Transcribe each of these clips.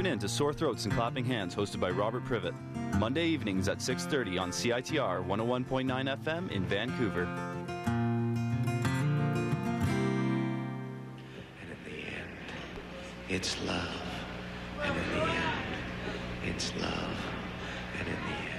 in to Sore Throats and Clapping Hands, hosted by Robert Privet. Monday evenings at 6:30 on CITR 101.9 FM in Vancouver. And in the end, it's love. And in the end, it's love. And in the end.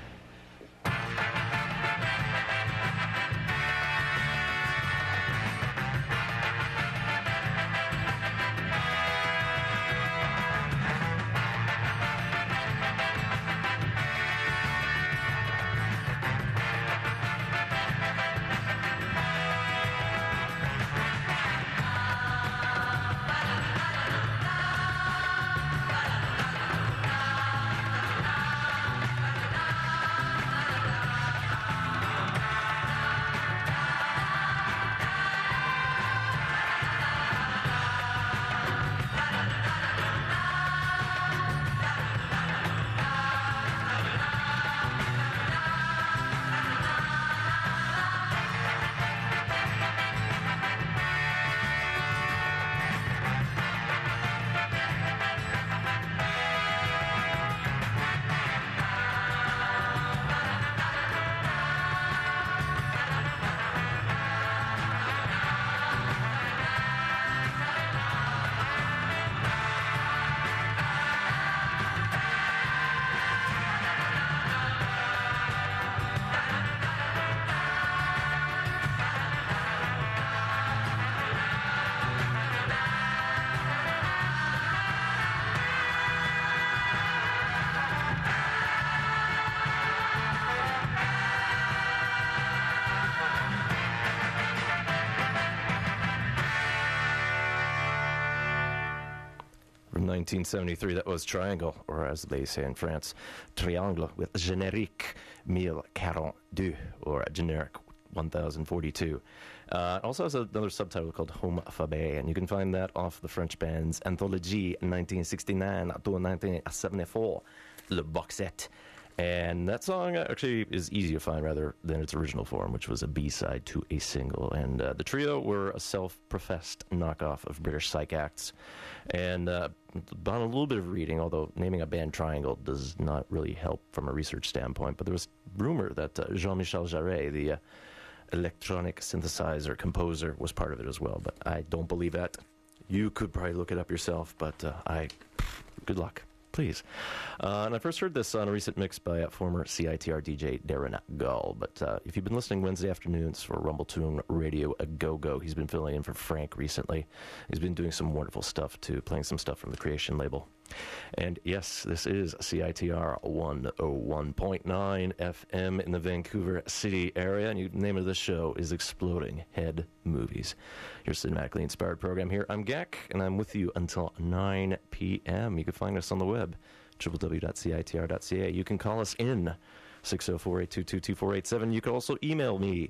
From 1973, that was Triangle, or as they say in France, Triangle, with Générique 1042, or Generic 1042. It also has another subtitle called Homme Fabe, and you can find that off the French band's Anthologie 1969 to 1974, Le Box Set. And that song actually is easy to find rather than its original form, which was a B-side to a single. And the trio were a self-professed knockoff of British psych acts. And on a little bit of reading, although naming a band Triangle does not really help from a research standpoint, but there was rumor that Jean-Michel Jarre, the electronic synthesizer composer, was part of it as well. But I don't believe that. You could probably look it up yourself, but good luck. Please. And I first heard this on a recent mix by former CITR DJ Darren Gull. But if you've been listening Wednesday afternoons for Rumbletune Radio A Go-Go, he's been filling in for Frank recently. He's been doing some wonderful stuff, too, playing some stuff from the Creation label. And yes, this is CITR 101.9 FM in the Vancouver City area. And the name of this show is Exploding Head Movies, your cinematically inspired program here. I'm Gak, and I'm with you until 9 p.m. You can find us on the web, www.citr.ca. You can call us in 604-822-2487. You can also email me,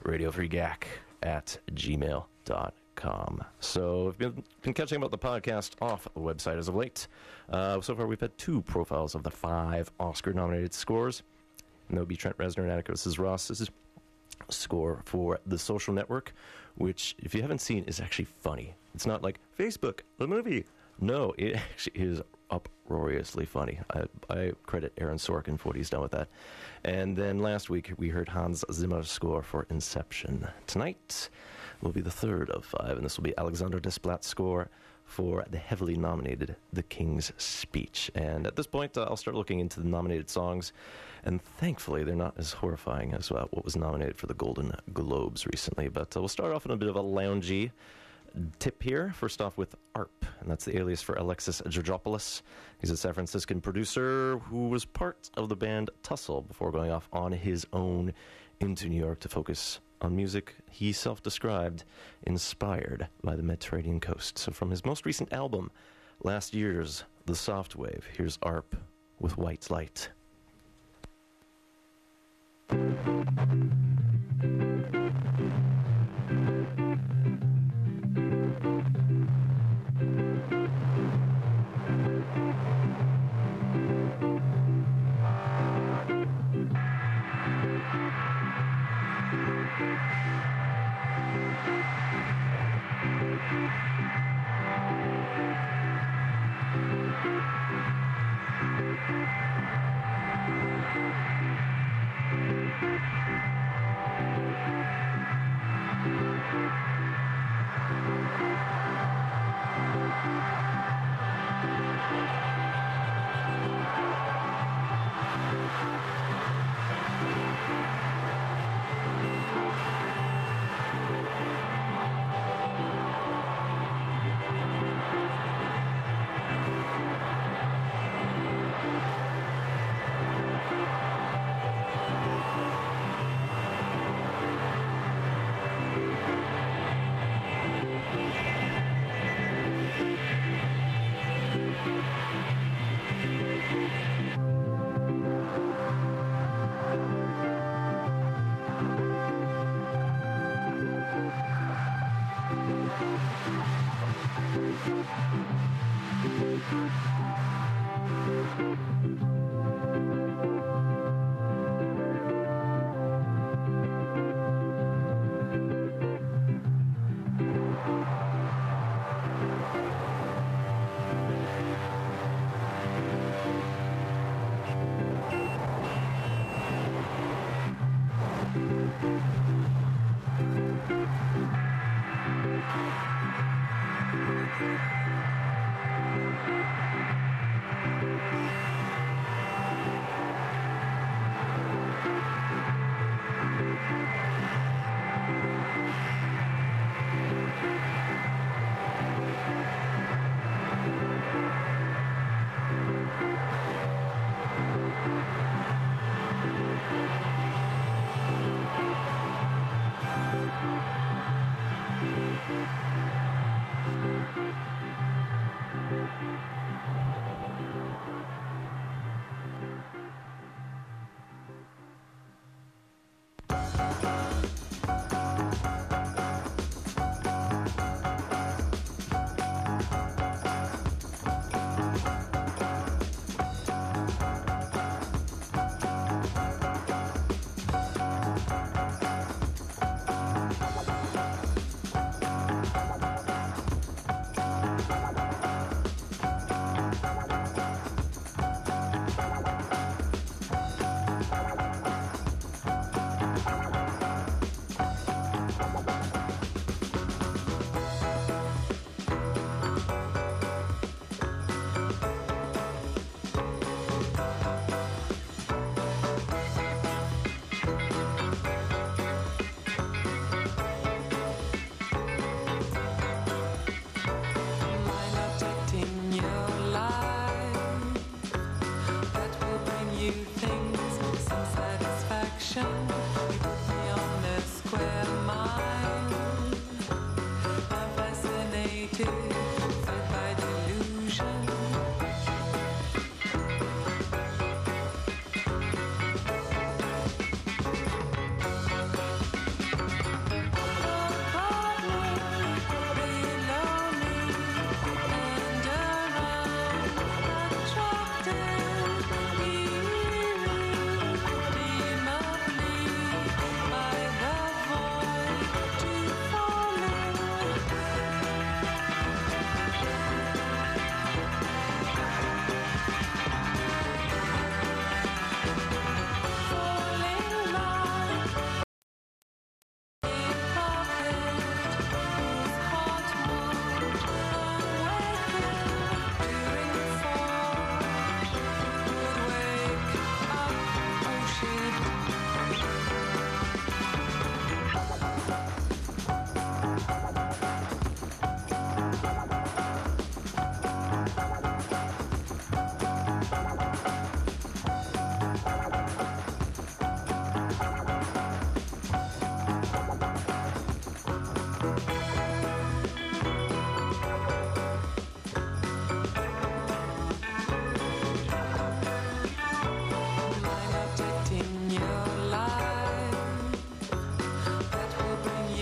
radiofreegak@gmail.com. So I've been catching about the podcast off the website as of late. So far we've had 2 profiles of the 5 Oscar-nominated scores. And that would be Trent Reznor and Atticus Ross's score for The Social Network, which, if you haven't seen, is actually funny. It's not like Facebook, the movie. No, it actually is uproariously funny. I credit Aaron Sorkin for what he's done with that. And then last week we heard Hans Zimmer's score for Inception. Tonight will be the 3rd of 5, and this will be Alexander Desplat's score for the heavily nominated The King's Speech. And at this point, I'll start looking into the nominated songs, and thankfully they're not as horrifying as what was nominated for the Golden Globes recently. But we'll start off in a bit of a loungy tip here. First off with ARP, and that's the alias for Alexis Georgopoulos. He's a San Franciscan producer who was part of the band Tussle before going off on his own into New York to focus on music he self-described inspired by the Mediterranean coast. So from his most recent album, last year's The Soft Wave, here's ARP with White Light.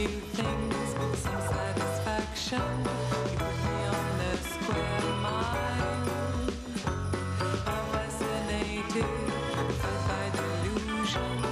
new things, some satisfaction. You put me on the square mile. I'm fascinated, filled by delusion.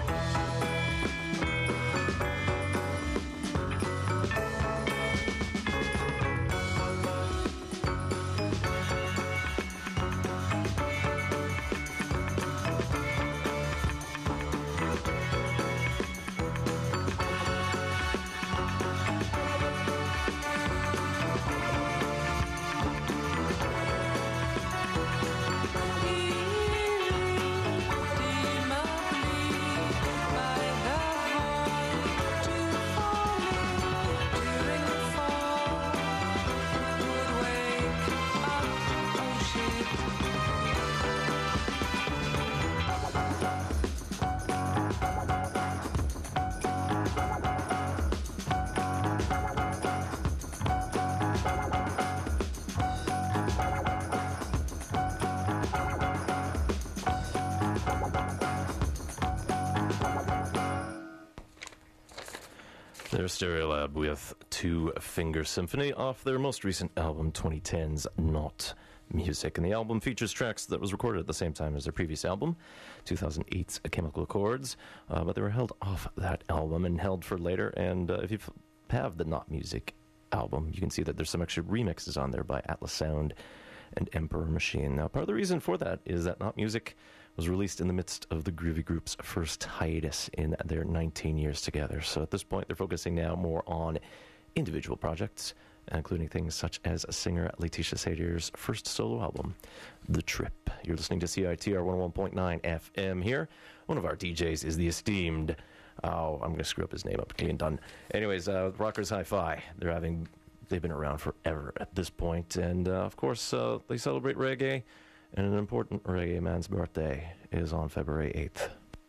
Their Stereolab with Two Finger Symphony off their most recent album, 2010's Not Music. And the album features tracks that was recorded at the same time as their previous album, 2008's Chemical Accords, but they were held off that album and held for later. And if you have the Not Music album, you can see that there's some extra remixes on there by Atlas Sound and Emperor Machine. Now, part of the reason for that is that Not Music was released in the midst of the Groovy Group's first hiatus in their 19 years together. So at this point, they're focusing now more on individual projects, including things such as singer Letitia Sadier's first solo album, The Trip. You're listening to CITR 101.9 FM here. One of our DJs is the esteemed, I'm going to screw up his name up, Ian Dunn. Anyways, Rockers Hi-Fi. They've been around forever at this point, and of course, they celebrate reggae. And an important reggae man's birthday is on February 8th.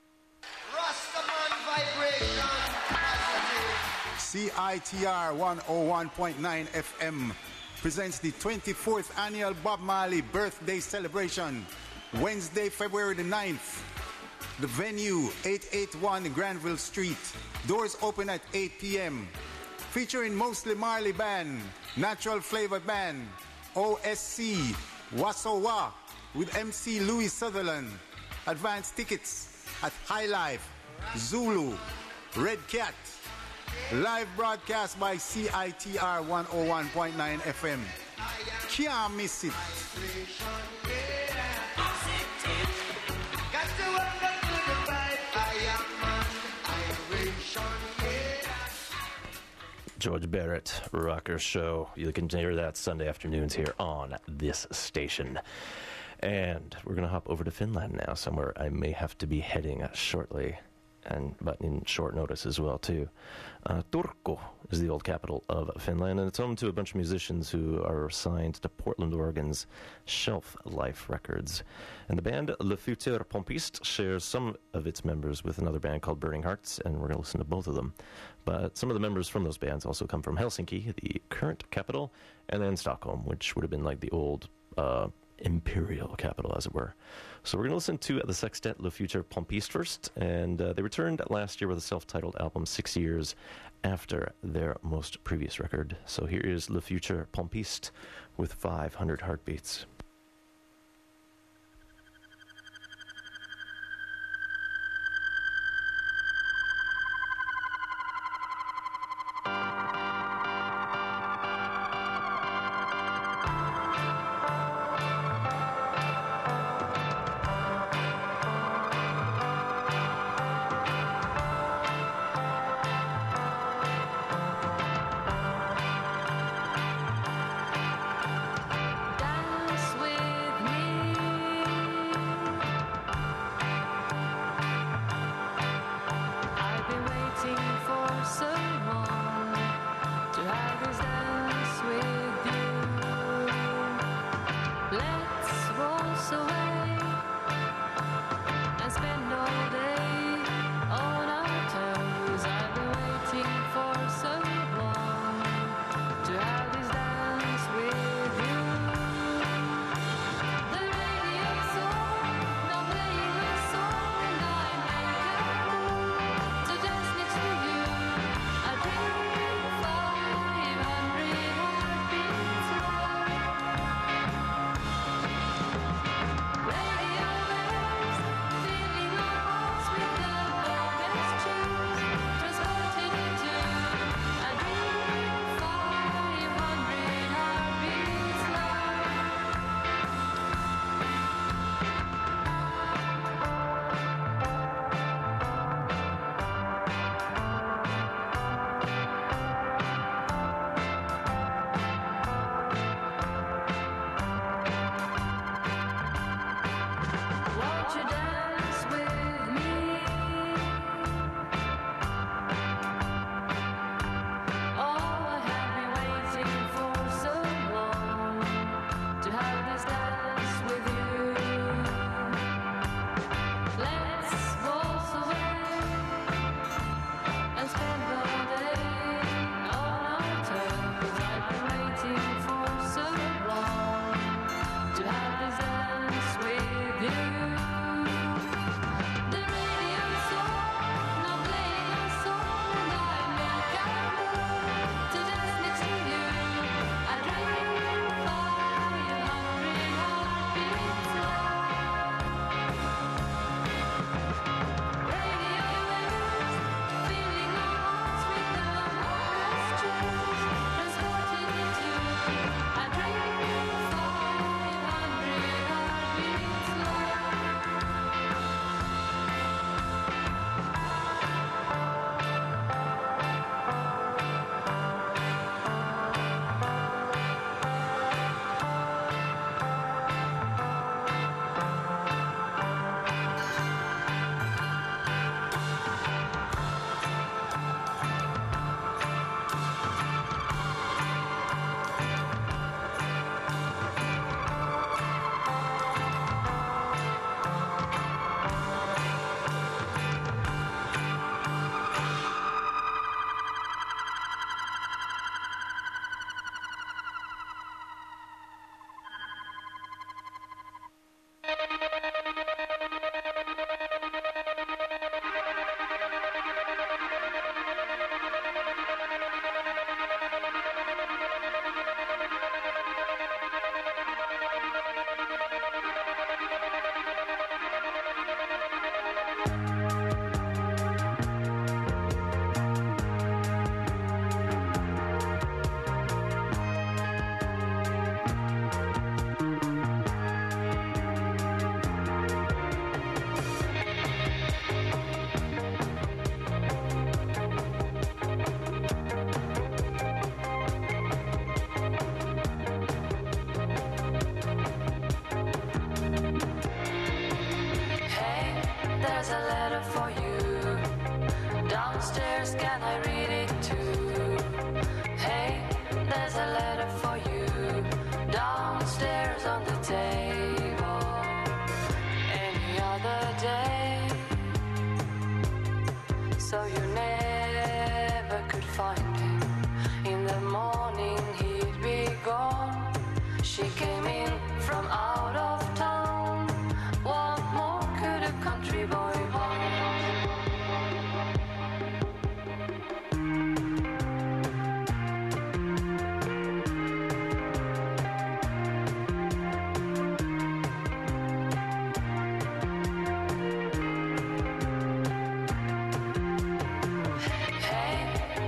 Rastaman Vibration. CITR 101.9 FM presents the 24th annual Bob Marley birthday celebration, Wednesday, February the 9th. The venue, 881 Granville Street. Doors open at 8 p.m. Featuring mostly Marley Band, Natural Flavor Band, OSC, Wasowa, with MC Louis Sutherland. Advance tickets at High Life, Zulu, Red Cat. Live broadcast by CITR 101.9 FM. Can't miss it. George Barrett, Rocker Show. You can hear that Sunday afternoons here on this station. And we're going to hop over to Finland now, somewhere I may have to be heading shortly, but in short notice as well, too. Turku is the old capital of Finland, and it's home to a bunch of musicians who are signed to Portland, Oregon's Shelf Life Records. And the band Le Futur Pompiste shares some of its members with another band called Burning Hearts, and we're going to listen to both of them. But some of the members from those bands also come from Helsinki, the current capital, and then Stockholm, which would have been like the old imperial capital, as it were. So we're going to listen to the sextet Le Futur Pompiste first, and they returned last year with a self-titled album 6 years after their most previous record. So here is Le Futur Pompiste with 500 Heartbeats. Dance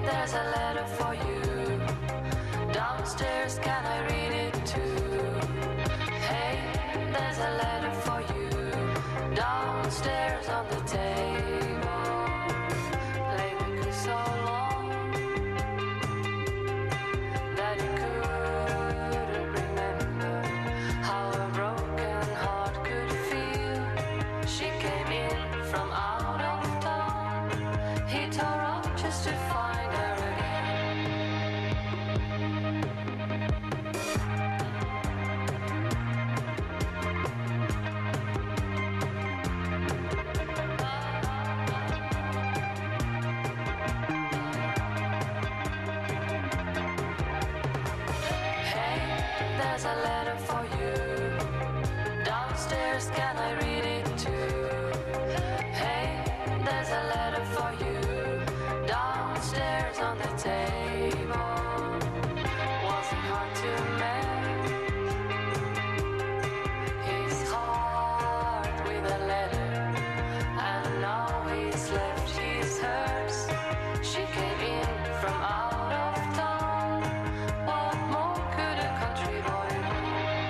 there's a letter for you. Downstairs, can I read it too? Hey, there's a letter for you. Downstairs on the table. Played with you so long that you couldn't remember how a broken heart could feel. She came in from out of town. He tore up just to find her again. Hey, there's a letter for you. Downstairs, can I read it too? Hey, there's a letter for you. Downstairs on the table. Wasn't hard to mend his heart with a letter, and now he's left his hers. She came in from out of town. What more could a country boy want?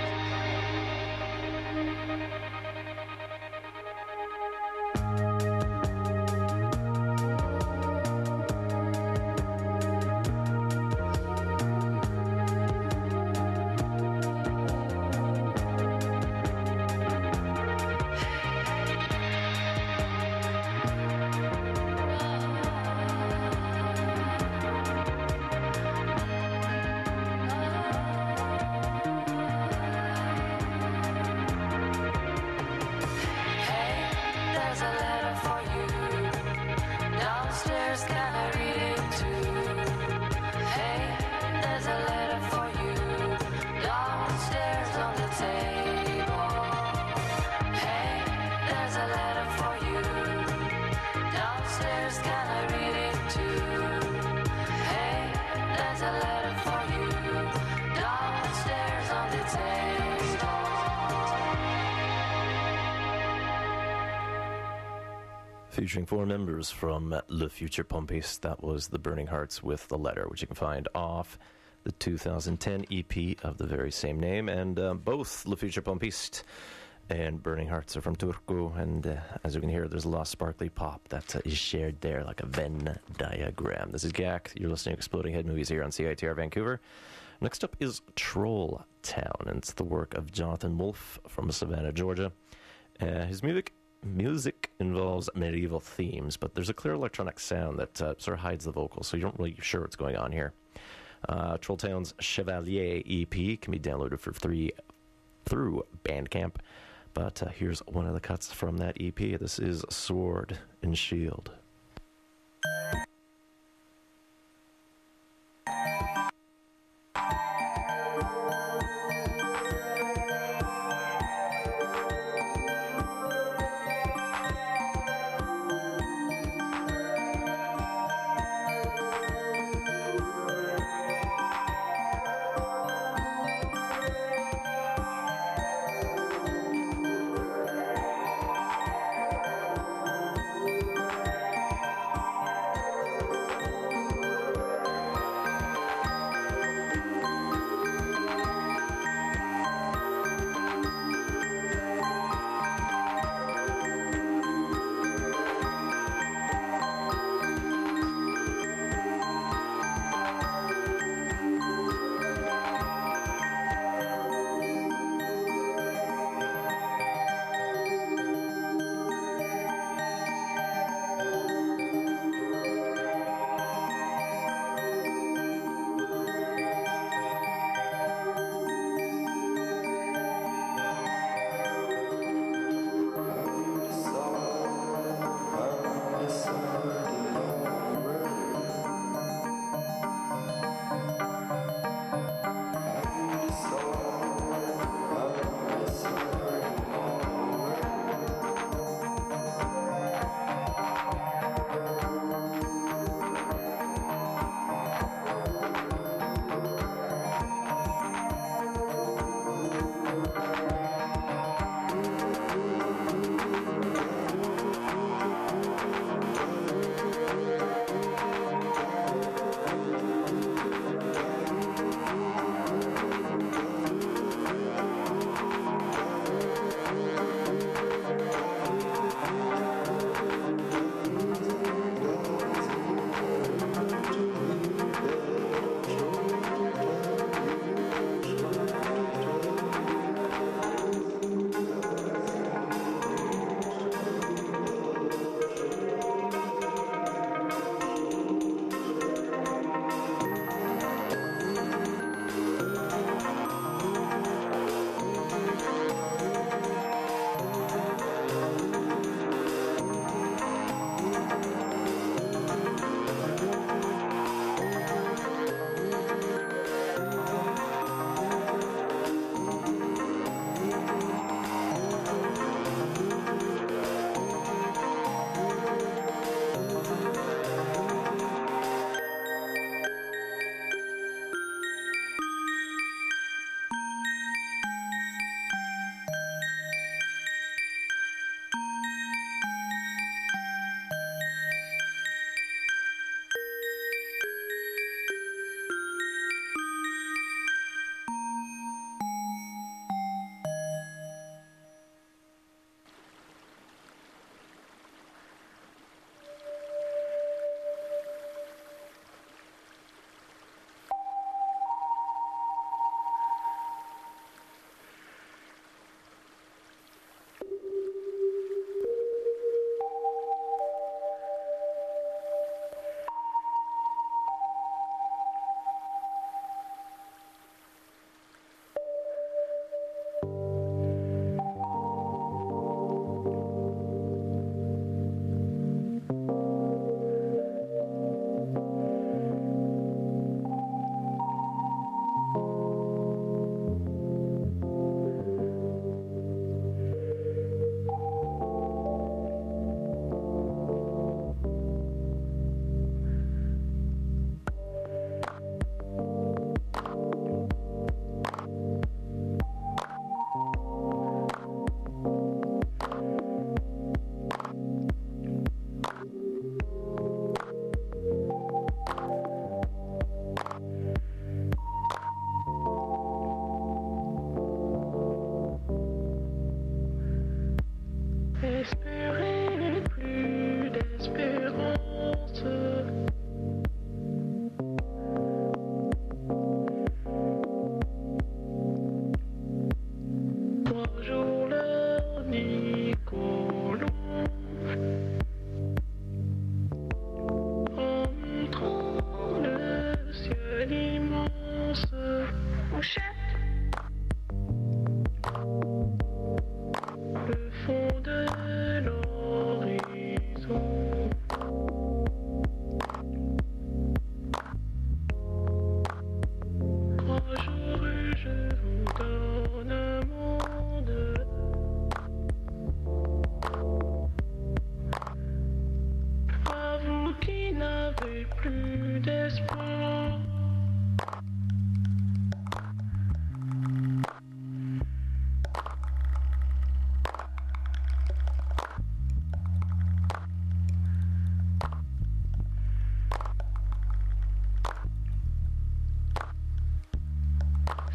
Hey, there's a letter for you. Downstairs, can I read it too? Hey, there's a letter for you. Downstairs on the table. Hey, there's a letter for you. Downstairs, can I read it too? Hey, there's a letter for you. Downstairs on the table. Featuring 4 members from Le Future Pompiste. That was The Burning Hearts with The Letter, which you can find off the 2010 EP of the very same name. And both Le Future Pompiste and Burning Hearts are from Turku. And as you can hear, there's a lot of sparkly pop that is shared there like a Venn diagram. This is Gak. You're listening to Exploding Head Movies here on CITR Vancouver. Next up is Troll Town, and it's the work of Jonathan Wolfe from Savannah, Georgia. His music involves medieval themes, but there's a clear electronic sound that sort of hides the vocals, so you're not really sure what's going on here. Troll Town's Chevalier EP can be downloaded for free through Bandcamp, but here's one of the cuts from that EP. This is Sword and Shield.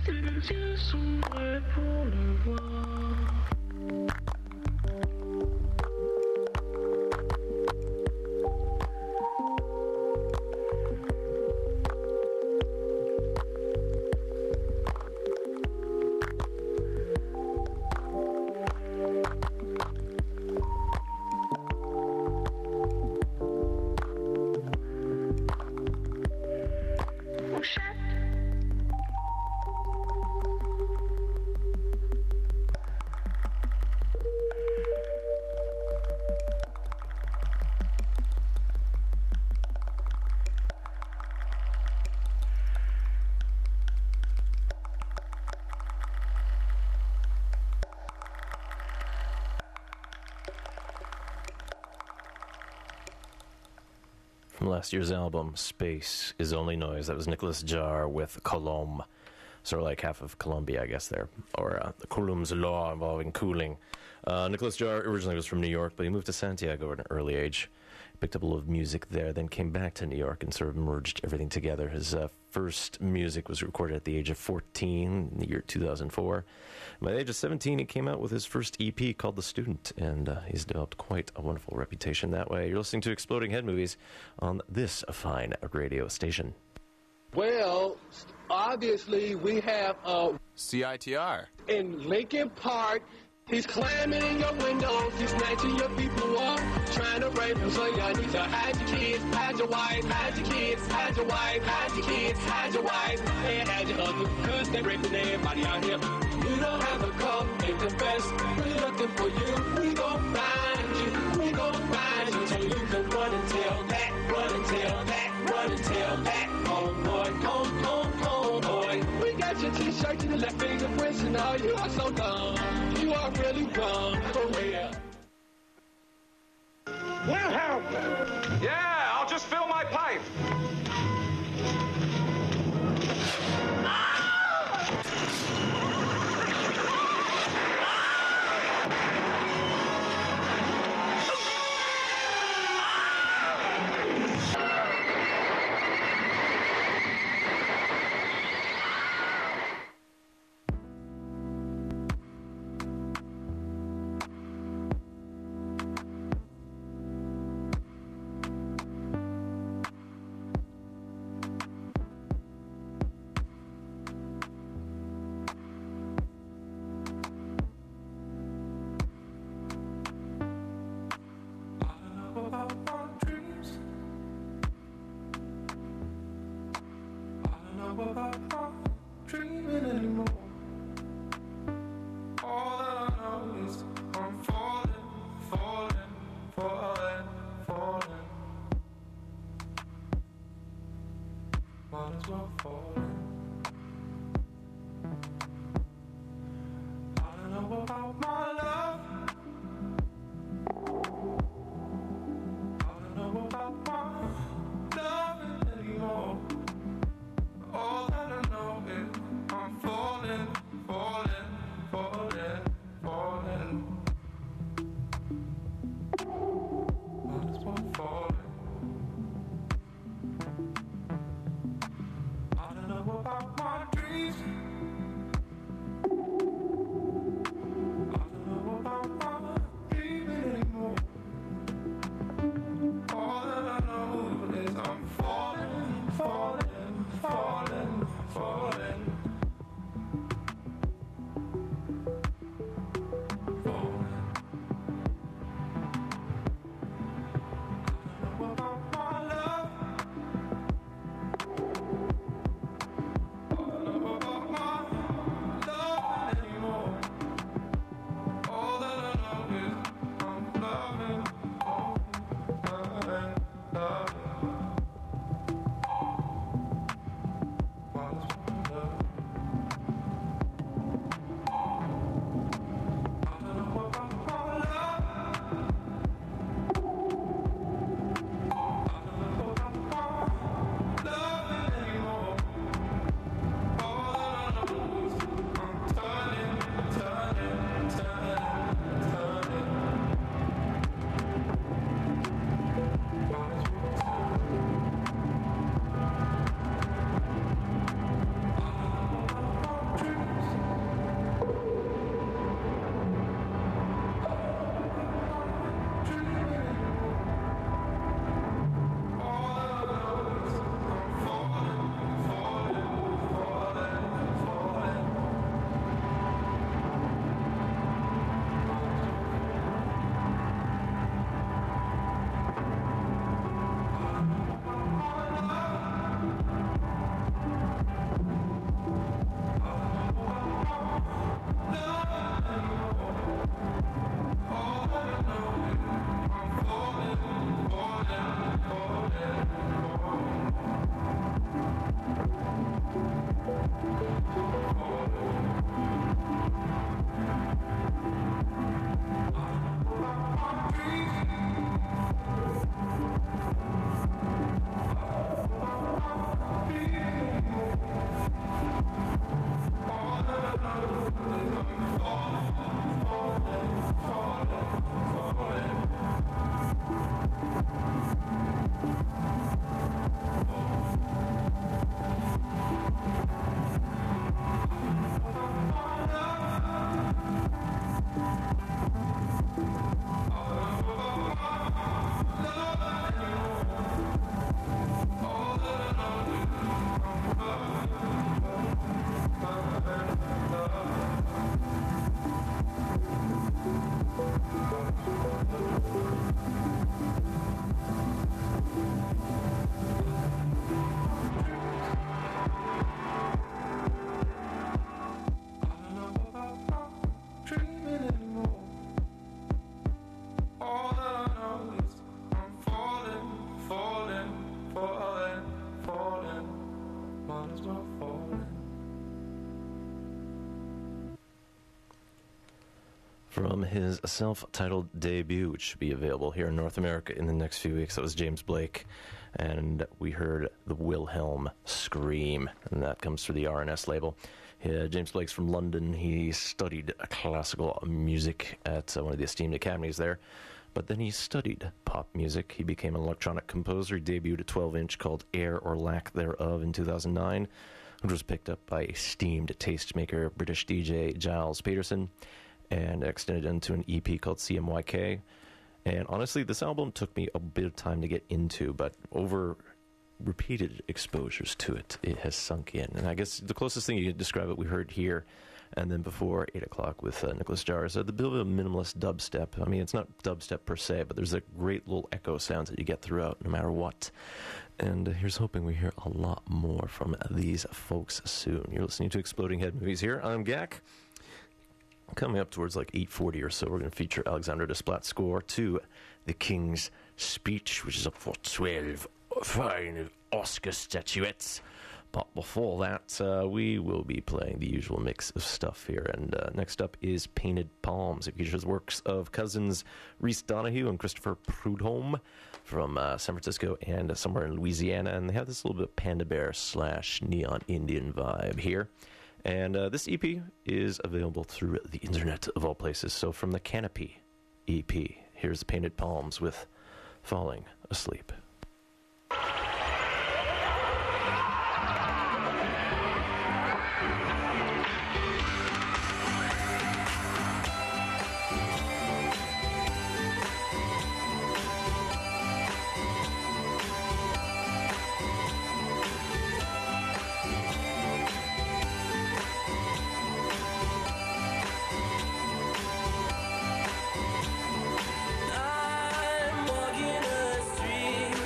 Yeux s'ouvraient pour le voir. From last year's album, Space is Only Noise. That was Nicholas Jarre with Colombe. Sort of like half of Colombia, I guess, there. Or the Coulomb's law involving cooling. Nicholas Jarre originally was from New York, but he moved to Santiago at an early age. Picked up a little of music there, then came back to New York and sort of merged everything together. His first music was recorded at the age of 14 in the year 2004. By the age of 17, he came out with his first EP called The Student, and he's developed quite a wonderful reputation that way. You're listening to Exploding Head Movies on this fine radio station. Well, obviously, we have CITR in Lincoln Park. He's climbing in your windows, he's snatching your people up, trying to rape them, so y'all need to hide your kids, hide your wife, hide your kids, hide your wife, hide your kids, hide your wife, and hide your husband, cause they raping everybody out here. You don't have to come and confess, we're looking for you, we gon' find you, we gon' find you, so you can run and tell that, run and tell that, run and tell that, oh boy, oh boy. We got your t-shirt and your left fingerprints and all, you are so dumb. You are really wrong, for real. We'll help. Yeah, I'll just fill my pipe. About from his self-titled debut, which should be available here in North America in the next few weeks. That was James Blake, and we heard the Wilhelm Scream, and that comes through the RNS label. James Blake's from London. He studied classical music at one of the esteemed academies there, but then he studied pop music. He became an electronic composer. He debuted a 12-inch called Air or Lack Thereof in 2009, which was picked up by esteemed tastemaker British DJ Giles Peterson, and extended into an EP called CMYK. And honestly, this album took me a bit of time to get into, but over repeated exposures to it, it has sunk in. And I guess the closest thing you can describe it we heard here, and then before 8 o'clock with Nicholas Jars, the bit of a minimalist dubstep. I mean, it's not dubstep per se, but there's a great little echo sounds that you get throughout, no matter what. And here's hoping we hear a lot more from these folks soon. You're listening to Exploding Head Movies here. I'm Gak. Coming up towards like 8:40 or so, we're going to feature Alexander Desplat's score to The King's Speech, which is up for 12 fine Oscar statuettes. But before that, we will be playing the usual mix of stuff here. And next up is Painted Palms. It features works of cousins Rhys Donahue and Christopher Prudhomme from San Francisco and somewhere in Louisiana. And they have this little bit of Panda Bear / Neon Indian vibe here. And this EP is available through the internet of all places. So from the Canopy EP, here's Painted Palms with Falling Asleep. I'm walking a street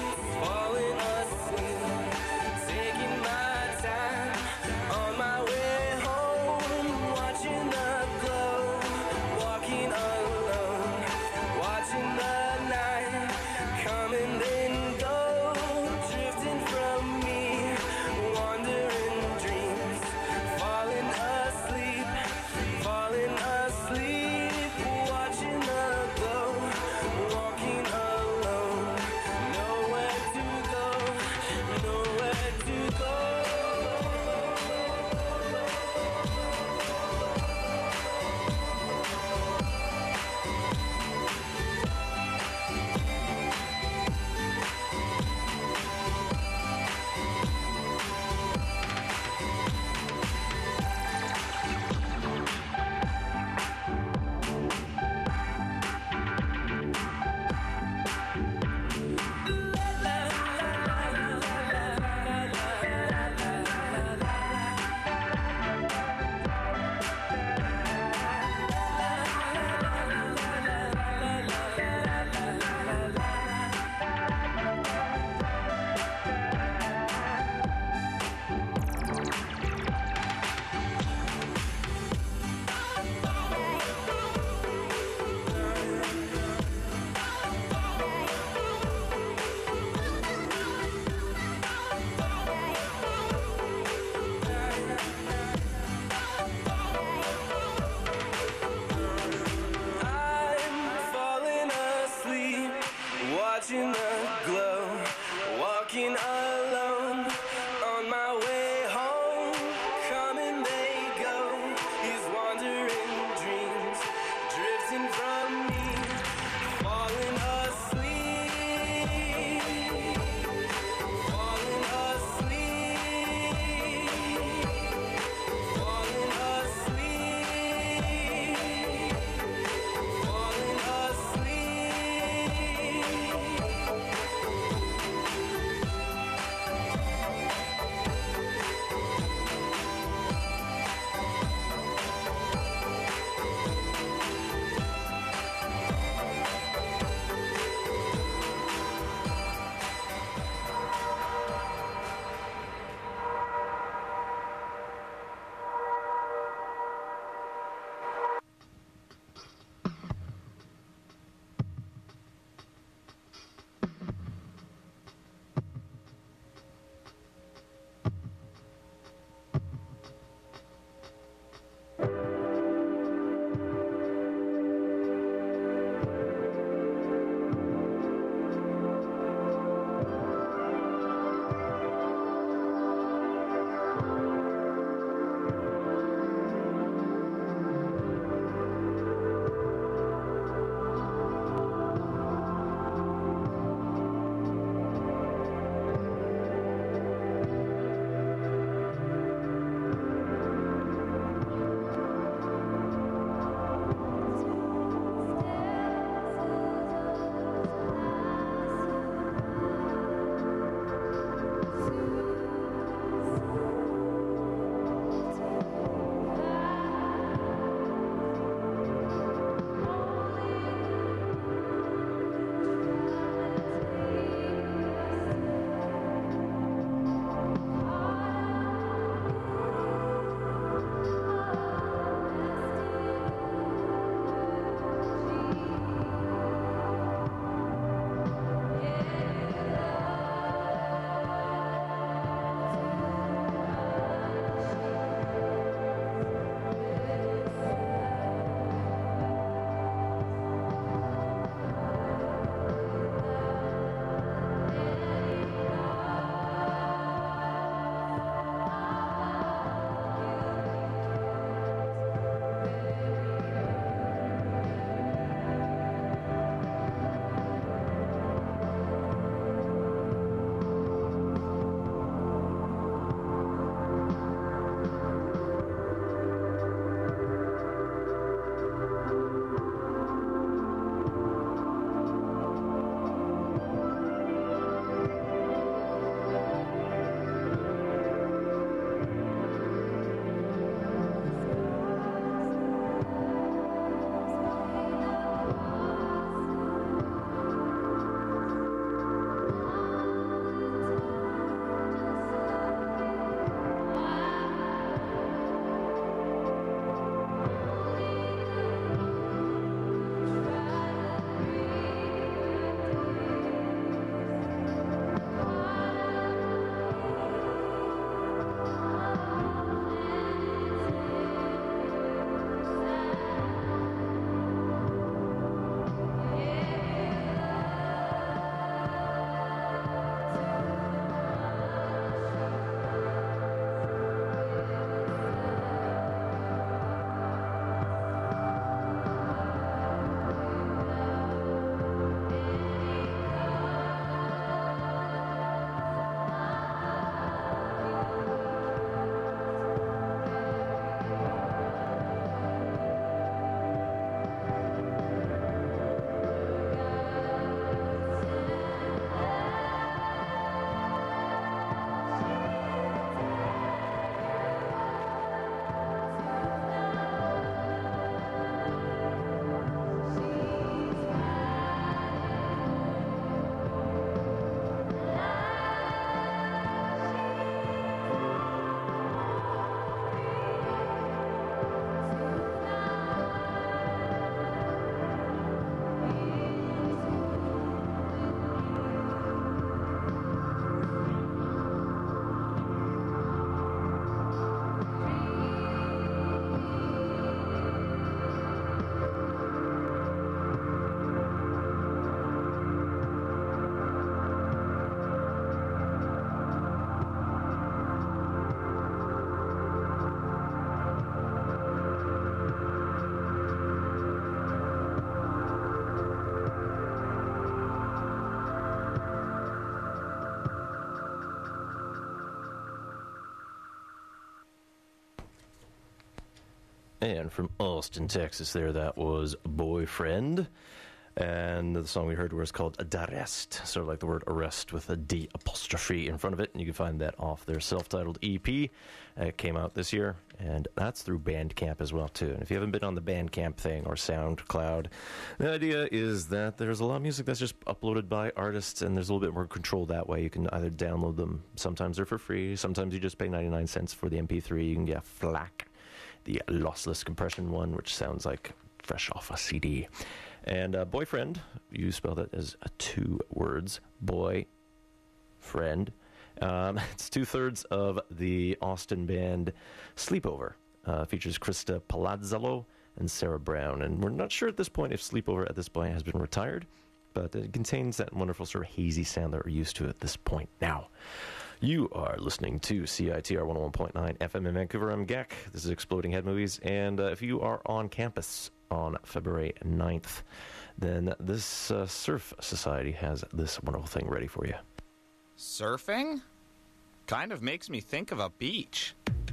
And from Austin, Texas, that was Boyfriend. And the song we heard was called D'Arrest, sort of like the word arrest with a D apostrophe in front of it. And you can find that off their self-titled EP. It came out this year, and that's through Bandcamp as well, too. And if you haven't been on the Bandcamp thing or SoundCloud, the idea is that there's a lot of music that's just uploaded by artists, and there's a little bit more control that way. You can either download them. Sometimes they're for free. Sometimes you just pay 99 cents for the MP3. You can get FLAC, the lossless compression one, which sounds like fresh off a CD. And Boyfriend, you spell that as 2 words, boy, friend. It's 2/3 of the Austin band Sleepover. Features Krista Palazzolo and Sarah Brown. And we're not sure at this point if Sleepover at this point has been retired, but it contains that wonderful sort of hazy sound that we're used to at this point now. You are listening to CITR 101.9 FM in Vancouver. I'm Gek. This is Exploding Head Movies. And if you are on campus on February 9th, then this Surf Society has this wonderful thing ready for you. Surfing? Kind of makes me think of a beach.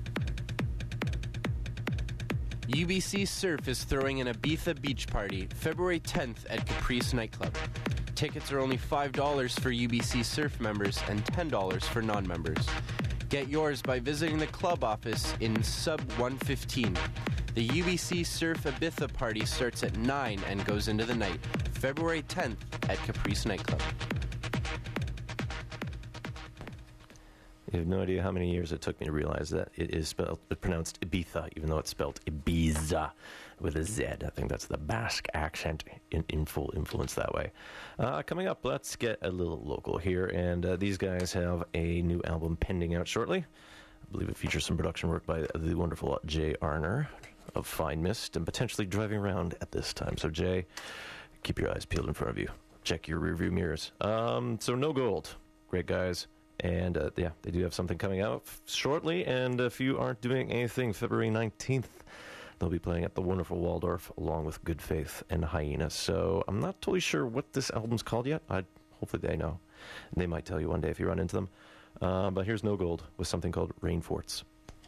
UBC Surf is throwing an Ibiza beach party February 10th at Caprice Nightclub. Tickets are only $5 for UBC Surf members and $10 for non-members. Get yours by visiting the club office in Sub 115. The UBC Surf Ibiza party starts at 9 and goes into the night, February 10th at Caprice Nightclub. You have no idea how many years it took me to realize that it is pronounced Ibiza, even though it's spelled Ibiza with a Z. I think that's the Basque accent in full influence that way. Coming up, let's get a little local here, and these guys have a new album pending out shortly. I believe it features some production work by the wonderful Jay Arner of Fine Mist, and potentially driving around at this time. So Jay, keep your eyes peeled in front of you. Check your rearview mirrors. So No Gold, great guys. And, yeah, they do have something coming out shortly. And if you aren't doing anything, February 19th, they'll be playing at the wonderful Waldorf along with Good Faith and Hyena. So I'm not totally sure what this album's called yet. Hopefully they know. They might tell you one day if you run into them. But here's No Gold with something called Rainforts.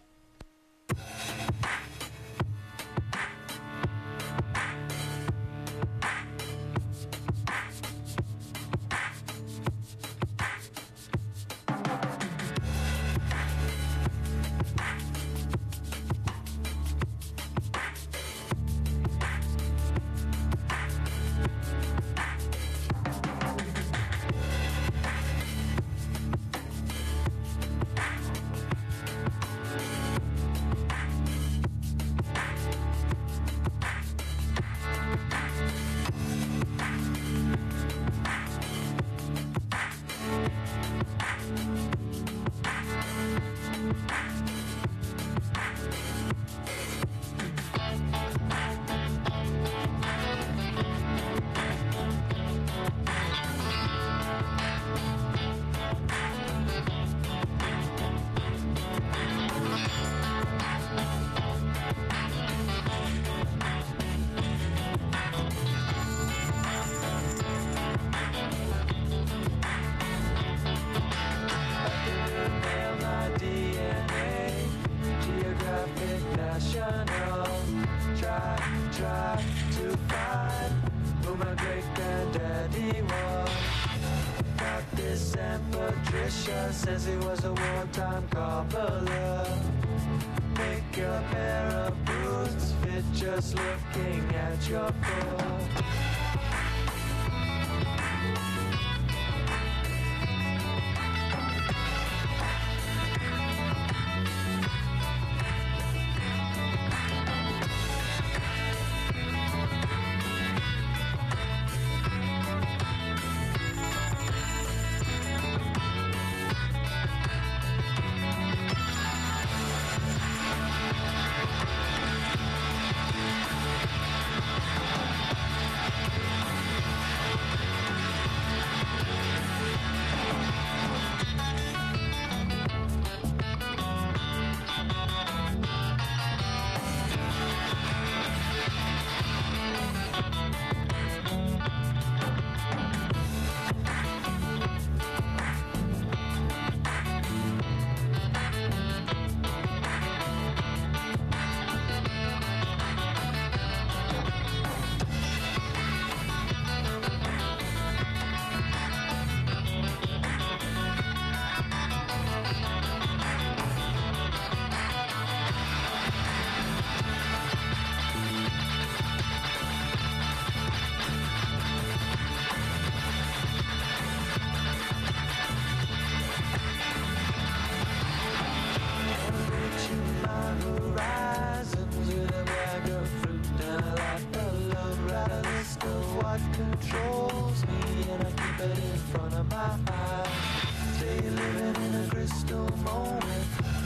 Says he was a wartime cobbler. Make a pair of boots fit just looking at your foot.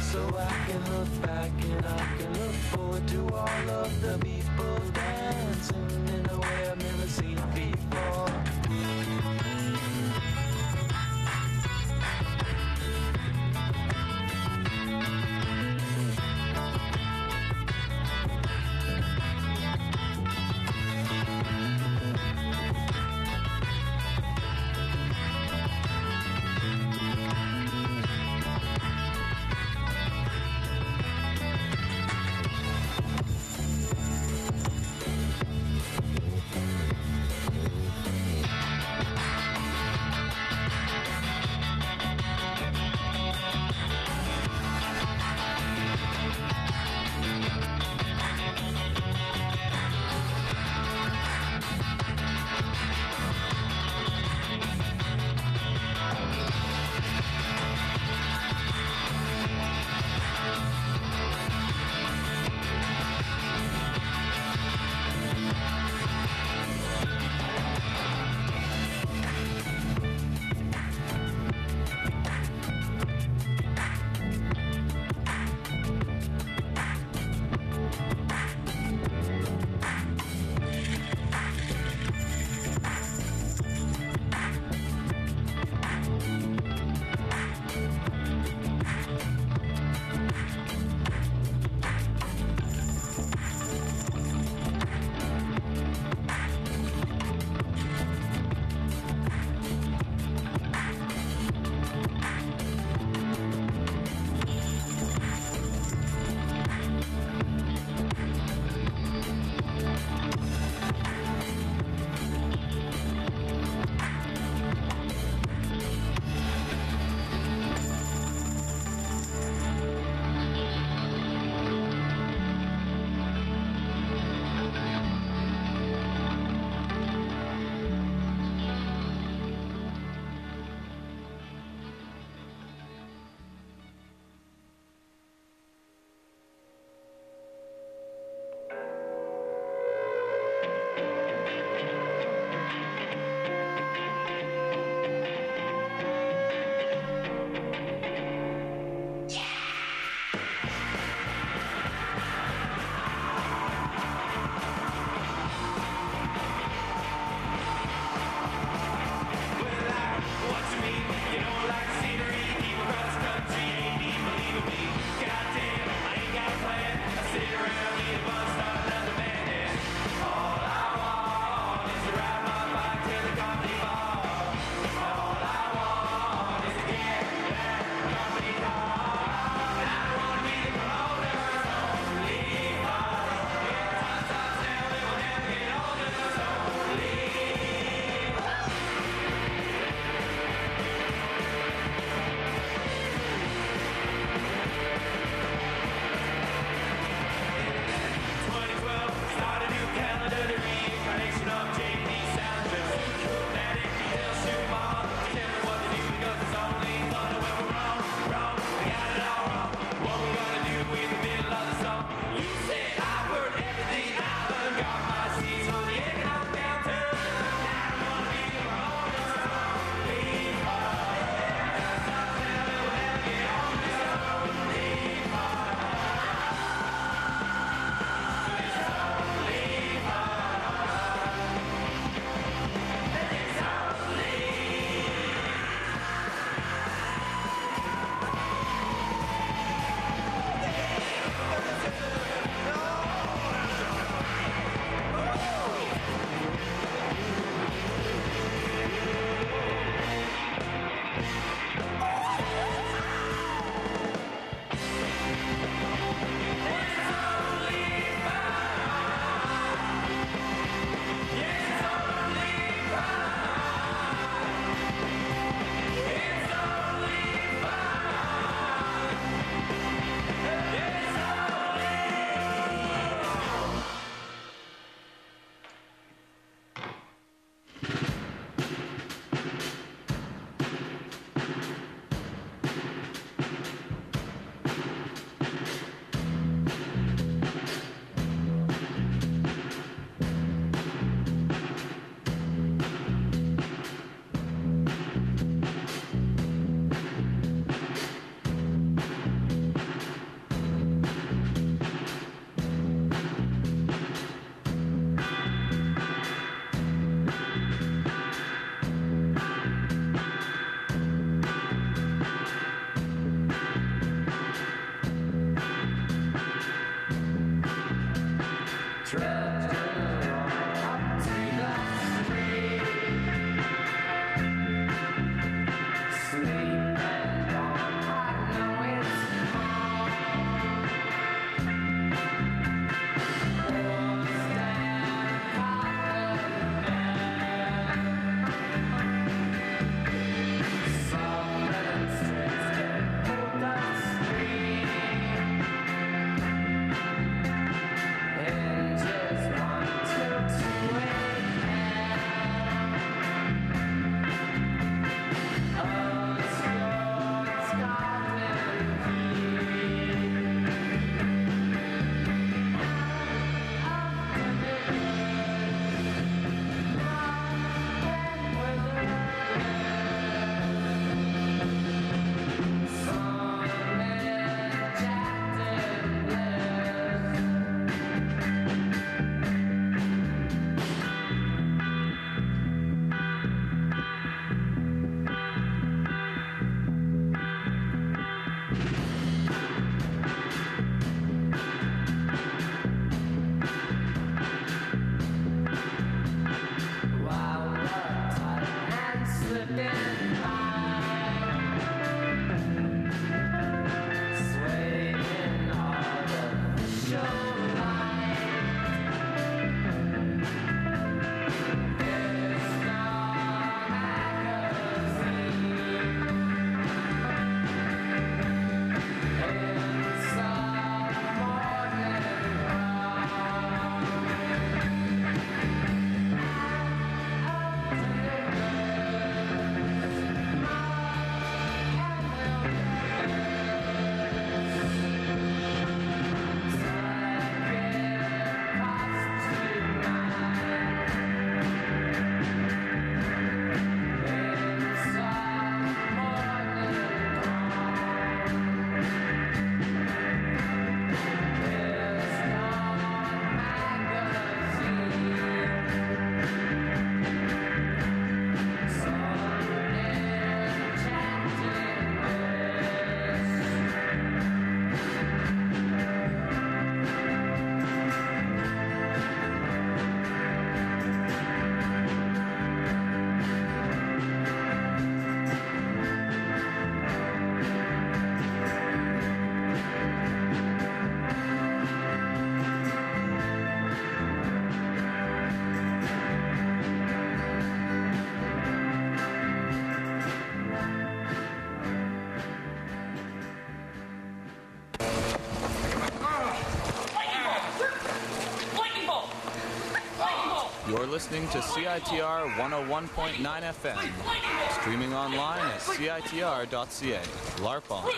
so I can look back and I can look forward to all of the people dancing in a way I've never seen before. You're listening to CITR 101.9 FM. Streaming online at CITR.ca. LARP on.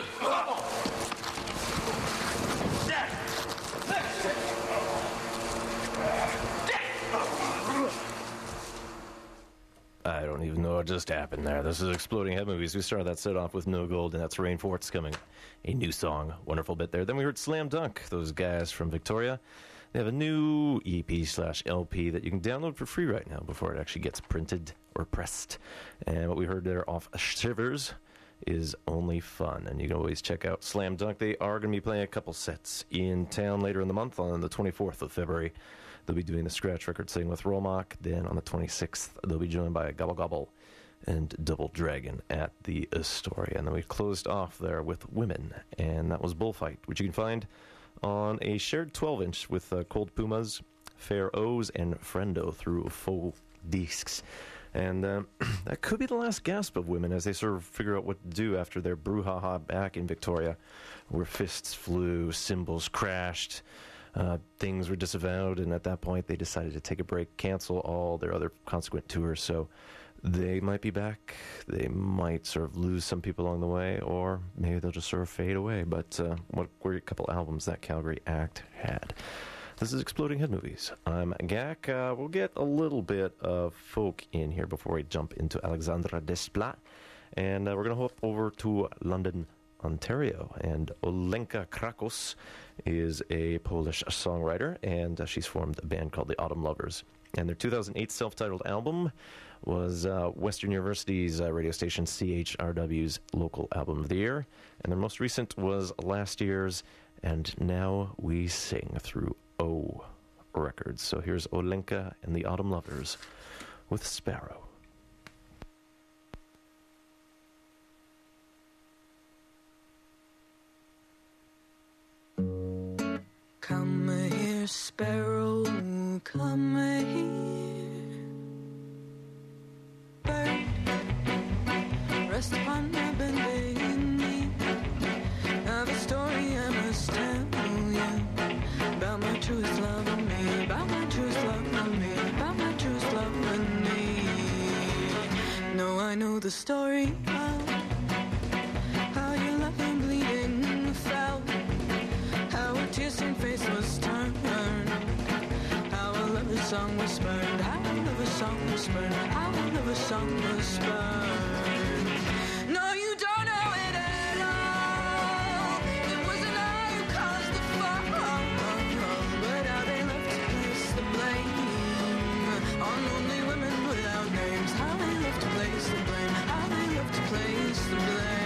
I don't even know what just happened there. This is Exploding Head Movies. We started that set off with No Gold, and that's Rain Forts coming. A new song. Wonderful bit there. Then we heard Slam Dunk, those guys from Victoria. They have a new EP/LP that you can download for free right now before it actually gets printed or pressed. And what we heard there off Shivers is Only Fun. And you can always check out Slam Dunk. They are going to be playing a couple sets in town later in the month on the 24th of February. They'll be doing the scratch record sing with Rolmock. Then on the 26th, they'll be joined by Gobble Gobble and Double Dragon at the Astoria. And then we closed off there with Women, and that was Bullfight, which you can find on a shared 12-inch with Cold Pumas, Fair O's, and Friendo through Faux Discs. And that could be the last gasp of Women as they sort of figure out what to do after their brouhaha back in Victoria, where fists flew, cymbals crashed, things were disavowed, and at that point they decided to take a break, cancel all their other consequent tours. So they might be back. They might sort of lose some people along the way, or maybe they'll just sort of fade away. But what a great couple albums that Calgary act had. This is Exploding Head Movies. I'm Gak. We'll get a little bit of folk in here before we jump into Alexandra Desplat. And we're going to hop over to London, Ontario. And Olenka Krakos is a Polish songwriter, and she's formed a band called the Autumn Lovers. And their 2008 self-titled album was Western University's radio station CHRW's local album of the year. And their most recent was last year's And Now We Sing through O Records. So here's Olenka and the Autumn Lovers with Sparrow. Come here, sparrow, come here. Bird, rest upon my bending knee. I've a story I must tell you about my truest love and me, about my truest love and me, about my truest love and me. No, I know the story of how your love and bleeding fell, how a tear-stained face was turned, how a lover's song was burned, how a lover's song was burned, how a lover's song was burned. No, you don't know it at all. It wasn't I who caused the fall, but how they love to place the blame on lonely women without names. How they love to place the blame, how they love to place the blame.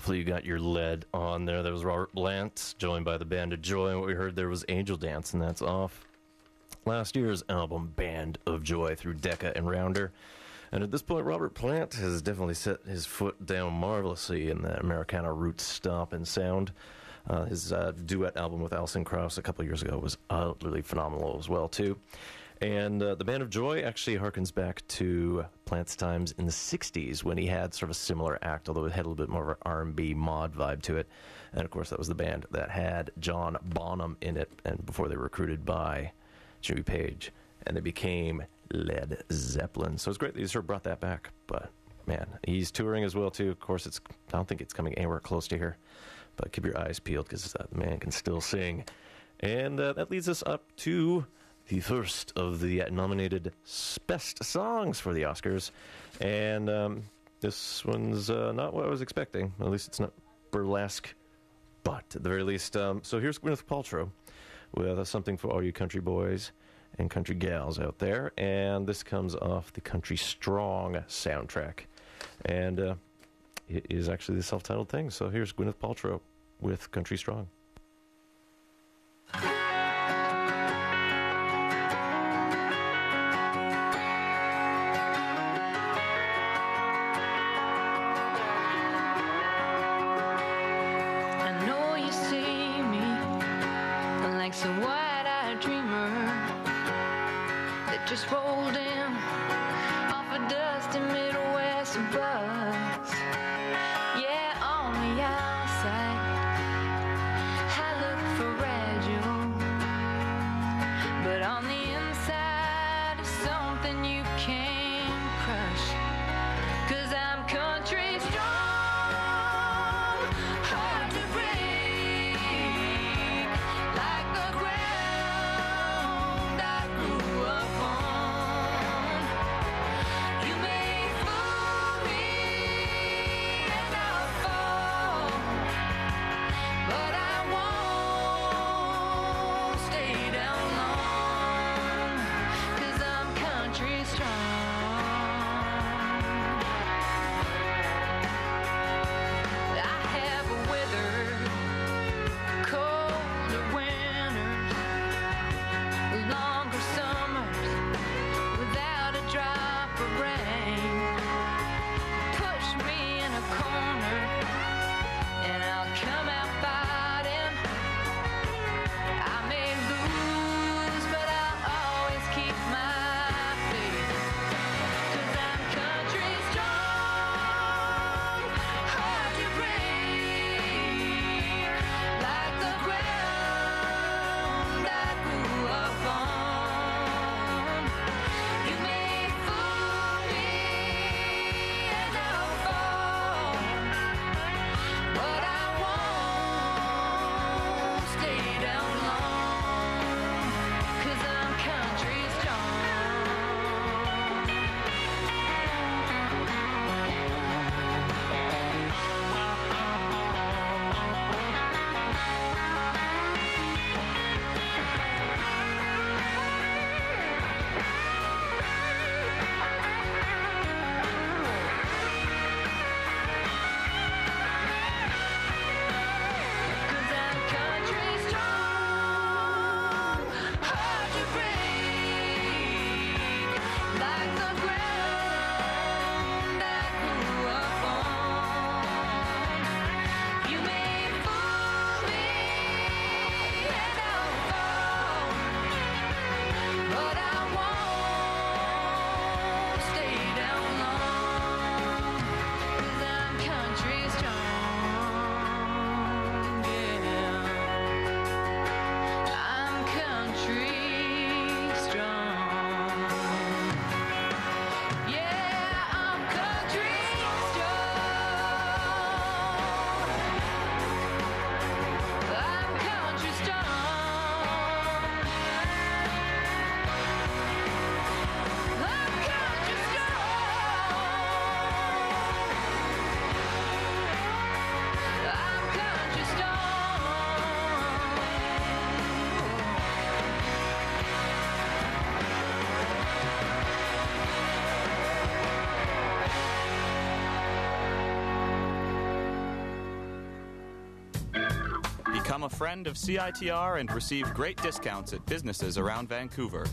hopefully you got your lead on there. There was Robert Plant, joined by the Band of Joy, and what we heard there was Angel Dance, and that's off last year's album, Band of Joy, through Decca and Rounder. And at this point, Robert Plant has definitely set his foot down marvelously in the Americana roots stomp and sound. His duet album with Alison Krauss a couple years ago was utterly phenomenal as well, too. And the Band of Joy actually harkens back to Plant's times in the 60s when he had sort of a similar act, although it had a little bit more of an R&B mod vibe to it. And, of course, that was the band that had John Bonham in it, and before they were recruited by Jimmy Page, and they became Led Zeppelin. So it's great that he sort of brought that back. But, man, he's touring as well, too. Of course, I don't think it's coming anywhere close to here. But keep your eyes peeled because the man can still sing. And that leads us up to the first of the nominated best songs for the Oscars. And this one's not what I was expecting. At least it's not burlesque. But at the very least, so here's Gwyneth Paltrow with Something for All You Country Boys and Country Gals out there. And this comes off the Country Strong soundtrack. And it is actually the self-titled thing. So here's Gwyneth Paltrow with Country Strong. I know you see me like some wide-eyed dreamer that just rolled in off a dusty Midwest bus. Yeah, on the outside I look fragile, but on the inside is something you can't crush. 'Cause I'm country strong, hard to break, like the ground I grew up on. You may fool me Become a friend of CITR and receive great discounts at businesses around Vancouver.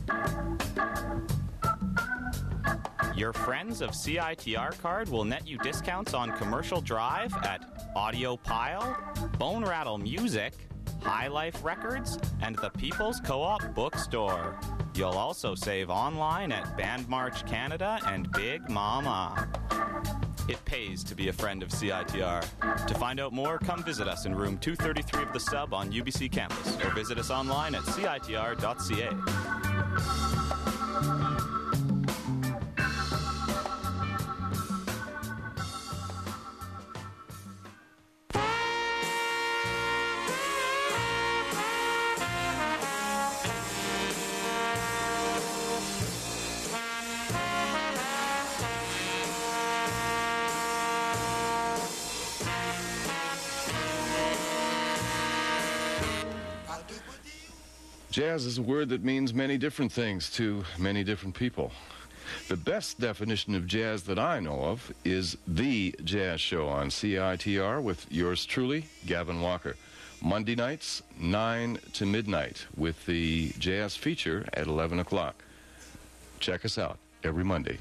Your Friends of CITR card will net you discounts on Commercial Drive at Audio Pile, Bone Rattle Music, High Life Records, and the People's Co-op Bookstore. You'll also save online at Band March Canada and Big Mama. It pays to be a friend of CITR. To find out more, come visit us in room 233 of the Sub on UBC campus, or visit us online at citr.ca. Jazz is a word that means many different things to many different people. The best definition of jazz that I know of is The Jazz Show on CITR with yours truly, Gavin Walker. Monday nights, 9 to midnight, with the jazz feature at 11 o'clock. Check us out every Monday.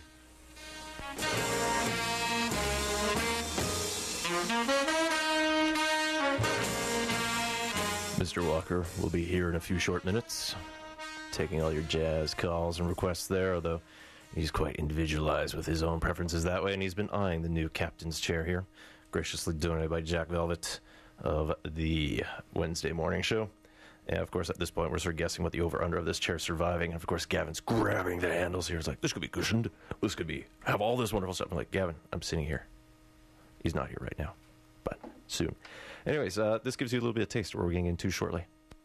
Mr. Walker will be here in a few short minutes, taking all your jazz calls and requests there, although he's quite individualized with his own preferences that way, and he's been eyeing the new captain's chair here, graciously donated by Jack Velvet of the Wednesday morning show. And, of course, at this point, we're sort of guessing what the over-under of this chair is surviving. And, of course, Gavin's grabbing the handles here. He's like, this could be cushioned. This could be, have all this wonderful stuff. I'm like, Gavin, I'm sitting here. He's not here right now, but soon. Anyways, this gives you a little bit of taste of what we're getting into shortly.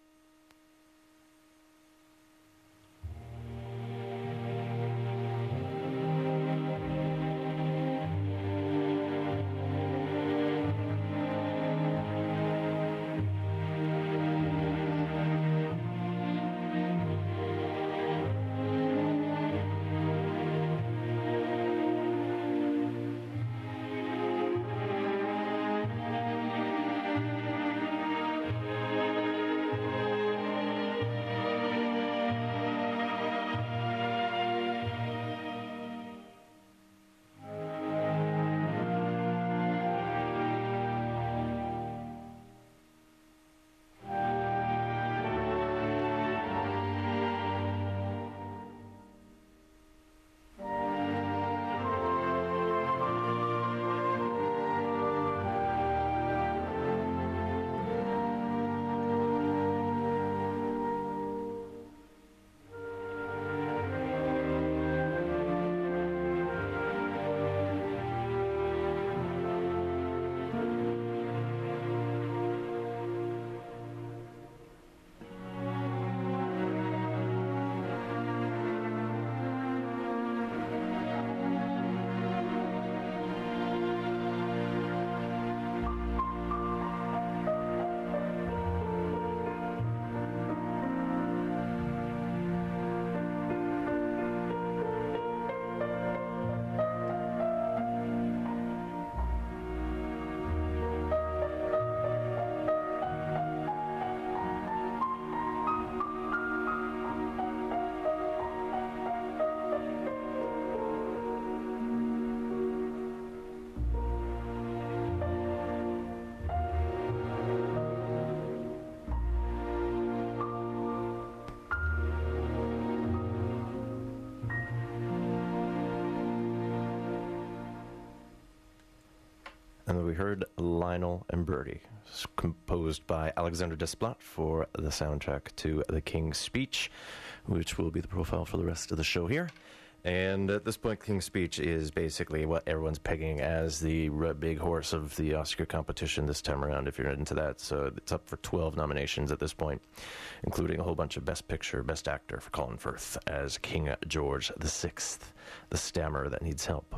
And then we heard Lionel and Birdie, composed by Alexander Desplat for the soundtrack to The King's Speech, which will be the profile for the rest of the show here. And at this point, King's Speech is basically what everyone's pegging as the big horse of the Oscar competition this time around, if you're into that. So it's up for 12 nominations at this point, including a whole bunch of Best Picture, Best Actor for Colin Firth as King George VI, the stammerer that needs help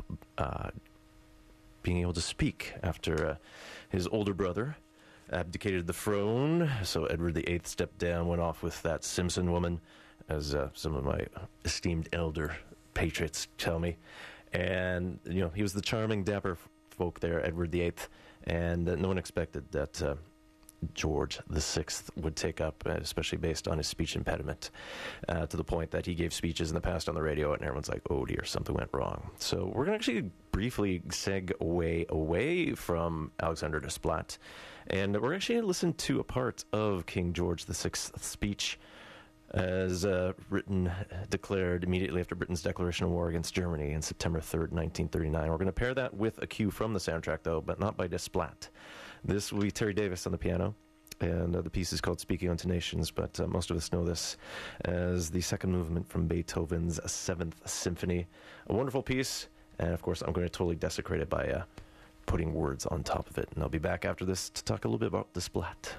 being able to speak after his older brother abdicated the throne. So Edward VIII stepped down, went off with that Simpson woman, as some of my esteemed elder patriots tell me. And, you know, he was the charming, dapper folk there, Edward VIII, and no one expected that George VI would take up, especially based on his speech impediment, to the point that he gave speeches in the past on the radio and everyone's like, oh dear, something went wrong. So we're going to actually briefly segue away from Alexander Desplat, and we're actually going to listen to a part of King George VI's speech as declared immediately after Britain's declaration of war against Germany on September 3rd, 1939. We're going to pair that with a cue from the soundtrack, though, but not by Desplat. This will be Terry Davis on the piano, and the piece is called Speaking Unto Nations, but most of us know this as the second movement from Beethoven's Seventh Symphony. A wonderful piece, and of course I'm going to totally desecrate it by putting words on top of it, and I'll be back after this to talk a little bit about Desplat.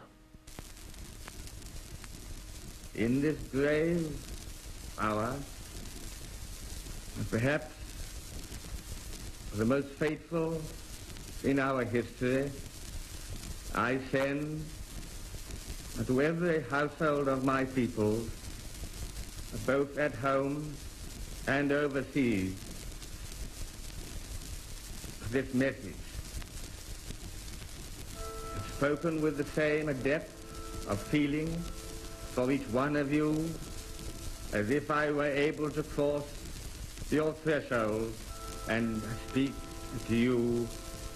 In this grave hour, perhaps the most fateful in our history, I send to every household of my people, both at home and overseas, this message, spoken with the same depth of feeling for each one of you, as if I were able to cross your threshold and speak to you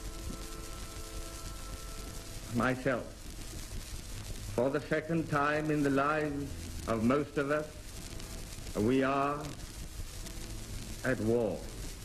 myself. For the second time in the lives of most of us, we are at war.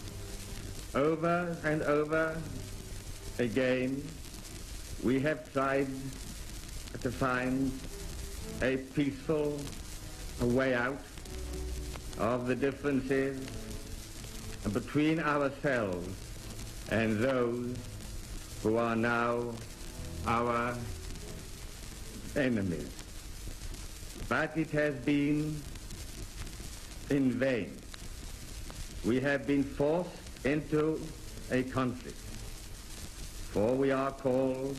Over and over again, we have tried to find a peaceful way out of the differences between ourselves and those who are now our enemies. But it has been in vain. We have been forced into a conflict, for we are called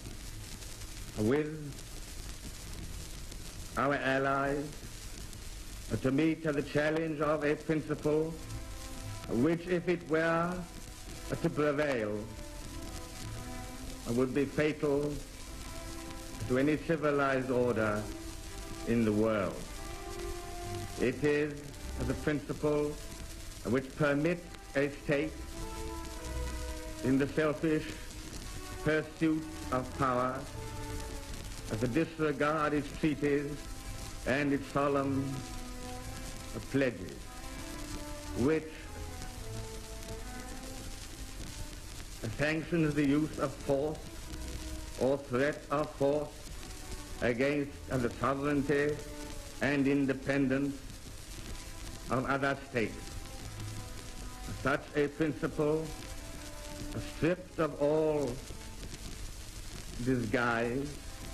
with our allies to meet the challenge of a principle which, if it were to prevail, would be fatal to any civilized order in the world. It is the principle which permits a state in the selfish pursuit of power to disregard its treaties and its solemn pledges, which sanctions the use of force or threat of force against the sovereignty and independence of other states. Such a principle, stripped of all disguise,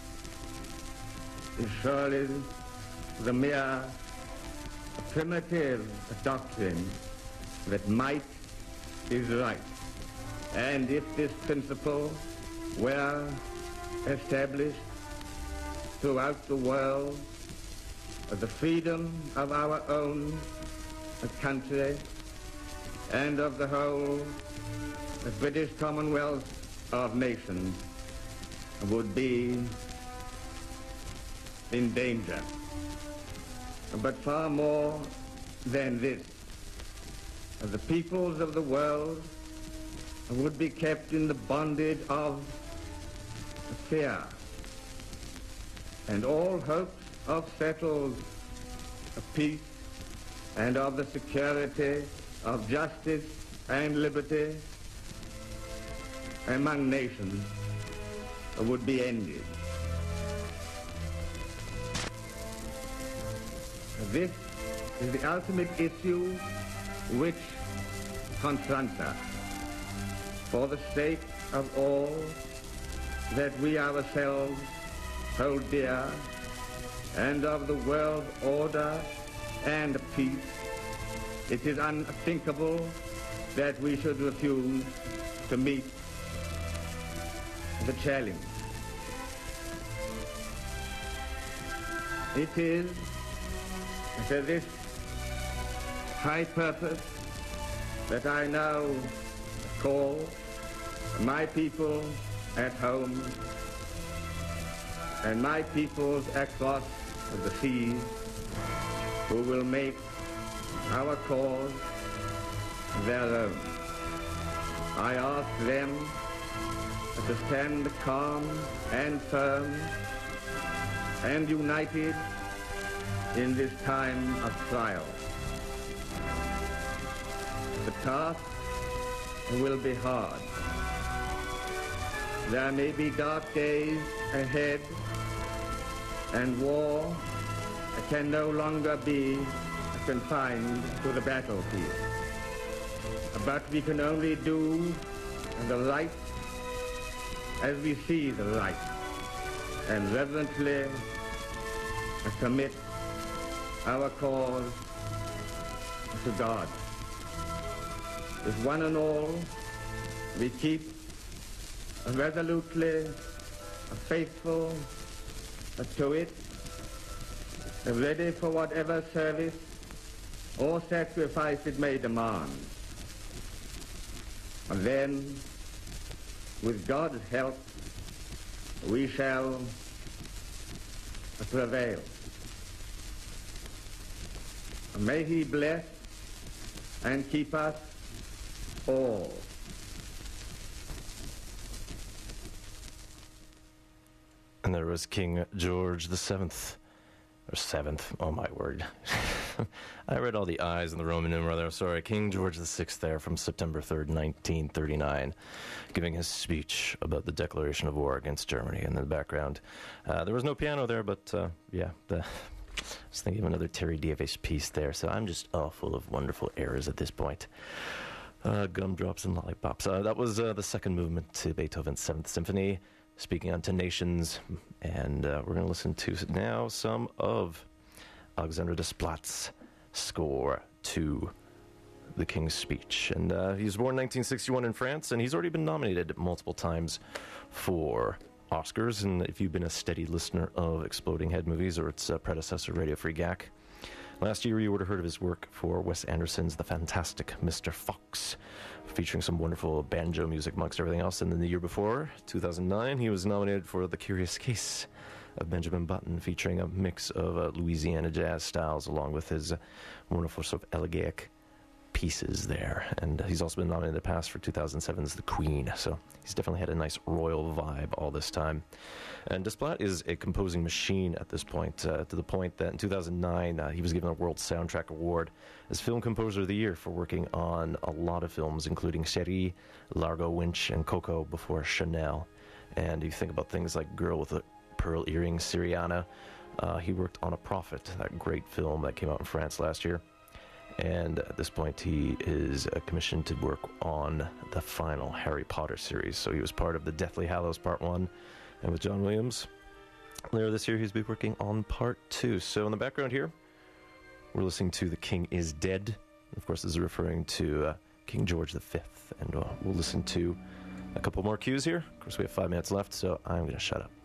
is surely the mere primitive doctrine that might is right. And if this principle were established throughout the world, the freedom of our own country and of the whole British Commonwealth of Nations would be in danger. But far more than this, the peoples of the world would be kept in the bondage of fear, and all hopes of settled peace and of the security of justice and liberty among nations would be ended. This is the ultimate issue which confronts us. For the sake of all that we ourselves hold dear, and of the world order and peace, it is unthinkable that we should refuse to meet the challenge. It is to this high purpose that I now call my people at home and my peoples across the seas who will make our cause their own. I ask them to stand calm and firm and united in this time of trial. The task will be hard. There may be dark days ahead, and war can no longer be confined to the battlefield. But we can only do the right as we see the right, and reverently commit our cause to God. With one and all, we keep resolutely faithful to it, ready for whatever service or sacrifice it may demand. And then, with God's help, we shall prevail. May He bless and keep us all. And there was King George the Seventh. Or seventh, oh my word. I read all the I's in the Roman numeral there, sorry. King George the Sixth there from September 3rd, 1939, giving his speech about the declaration of war against Germany in the background. There was no piano there, but yeah, I was thinking of another Terry Davis piece there, so I'm just full of wonderful eras at this point. Gumdrops and lollipops. That was the second movement to Beethoven's Seventh Symphony, speaking on to nations, and we're going to listen to now some of Alexander Desplat's score to The King's Speech. And he was born in 1961 in France, and he's already been nominated multiple times for Oscars. And if you've been a steady listener of Exploding Head Movies or its predecessor, Radio Free GAC, last year you would have heard of his work for Wes Anderson's The Fantastic Mr. Fox, featuring some wonderful banjo music amongst everything else. And then the year before, 2009, he was nominated for The Curious Case of Benjamin Button, featuring a mix of Louisiana jazz styles along with his wonderful sort of elegiac pieces there. And he's also been nominated in the past for 2007's The Queen, so he's definitely had a nice royal vibe all this time. And Desplat is a composing machine at this point, to the point that in 2009 he was given a World Soundtrack Award as Film Composer of the Year for working on a lot of films, including Cherie, Largo Winch, and Coco before Chanel. And you think about things like Girl with a Pearl Earrings, Syriana. He worked on A Prophet, that great film that came out in France last year. And at this point, he is commissioned to work on the final Harry Potter series. So he was part of the Deathly Hallows Part 1. And with John Williams, later this year, he's been working on Part 2. So in the background here, we're listening to The King is Dead. Of course, this is referring to King George V. And we'll listen to a couple more cues here. Of course, we have 5 minutes left, so I'm going to shut up.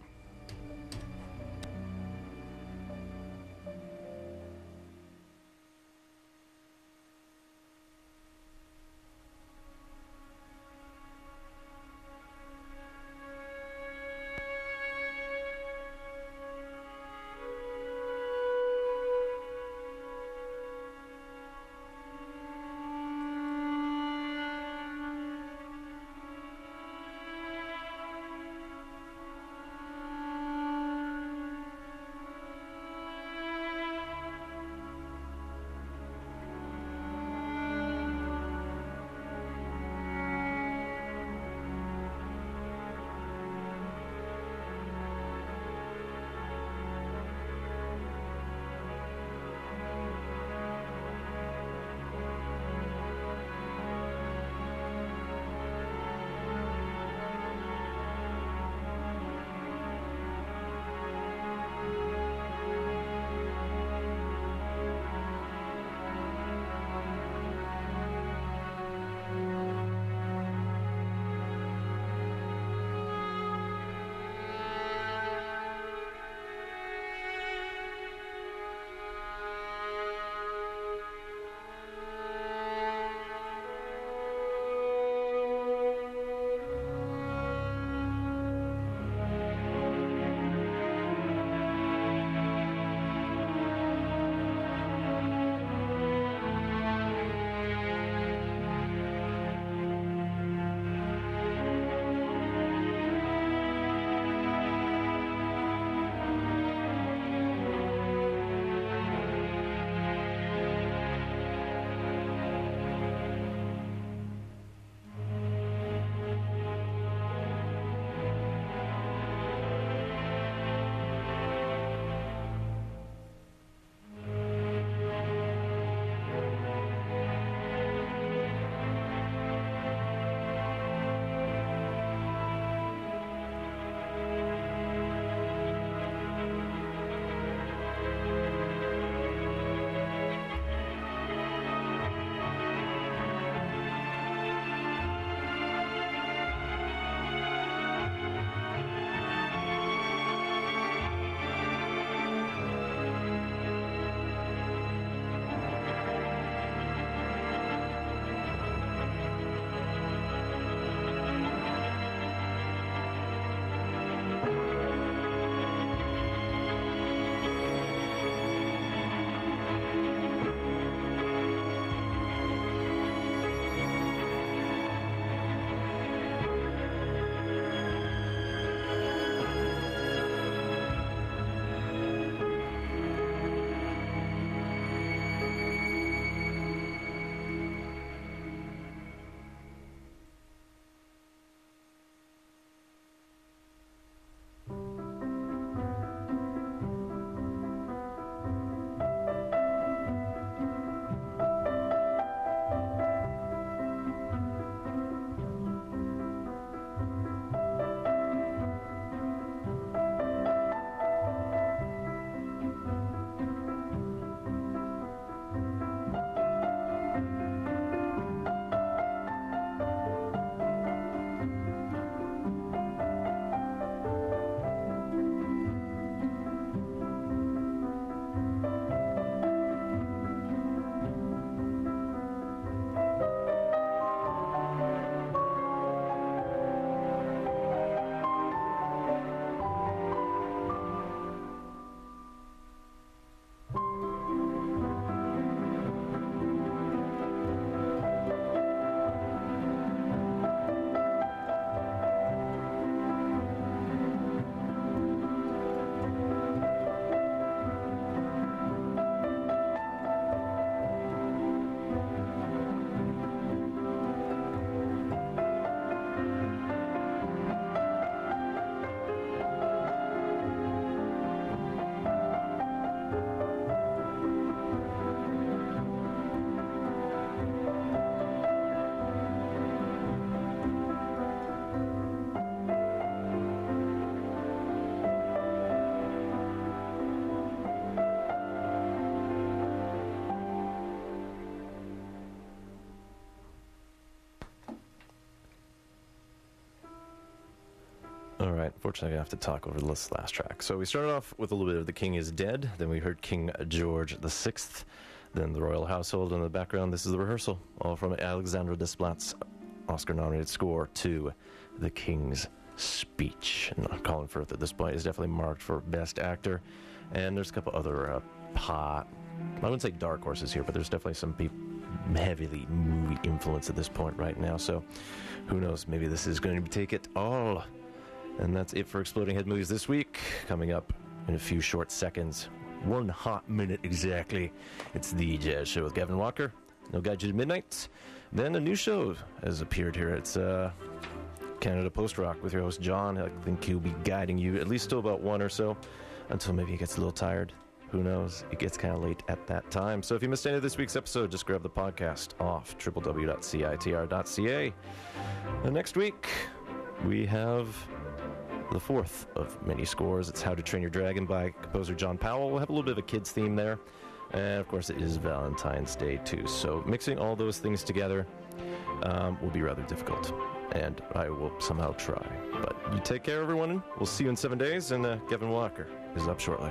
All right, unfortunately, I have to talk over this last track. So we started off with a little bit of The King is Dead, then we heard King George VI, then The Royal Household in the background. This is The Rehearsal, all from Alexandre Desplat's Oscar-nominated score to The King's Speech. And Colin Firth at this point is definitely marked for Best Actor, and there's a couple other I wouldn't say dark horses here, but there's definitely some heavily movie influence at this point right now, so who knows, maybe this is going to take it all. And that's it for Exploding Head Movies this week. Coming up in a few short seconds, 1 hot minute exactly, it's The Jazz Show with Gavin Walker. No Guide You to Midnight. Then a new show has appeared here. It's Canada Post Rock with your host John. I think he'll be guiding you at least till about 1 or so, until maybe he gets a little tired. Who knows? It gets kind of late at that time. So if you missed any of this week's episode, just grab the podcast off www.citr.ca. And next week, we have the fourth of many scores. It's How to Train Your Dragon by composer John Powell. We'll have a little bit of a kids theme there. And, of course, it is Valentine's Day, too. So mixing all those things together will be rather difficult. And I will somehow try. But you take care, everyone. We'll see you in 7 days. And Gavin Walker is up shortly.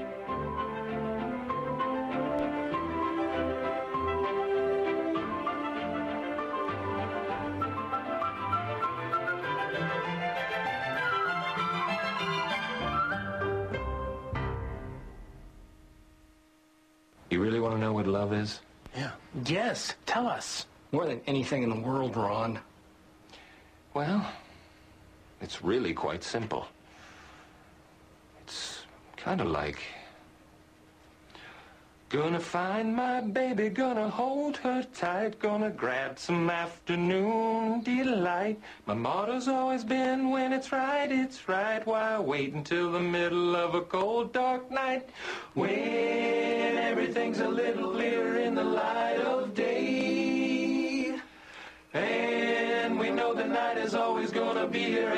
You really want to know what love is? Yeah. Yes, tell us. More than anything in the world, Ron. Well, it's really quite simple. It's kind of like... Gonna find my baby, gonna hold her tight, gonna grab some afternoon delight. My motto's always been, when it's right, why wait until the middle of a cold, dark night? When everything's a little clearer in the light of day. And we know the night is always gonna be here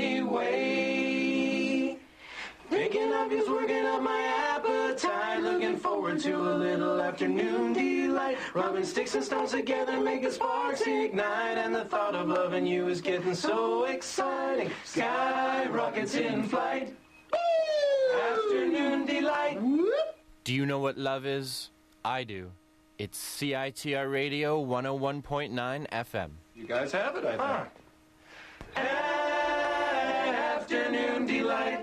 anyway. Thinking of you's working up my appetite, looking forward to a little afternoon delight. Rubbing sticks and stones together, making sparks ignite, and the thought of loving you is getting so exciting. Sky rockets in flight. Afternoon delight. Do you know what love is? I do. It's CITR Radio 101.9 FM. You guys have it, I think. Afternoon delight.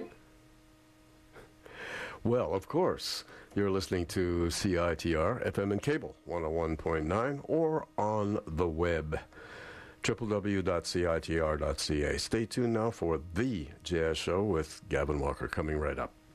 Well, of course, you're listening to CITR, FM and cable, 101.9, or on the web, www.citr.ca. Stay tuned now for The Jazz Show with Gavin Walker coming right up.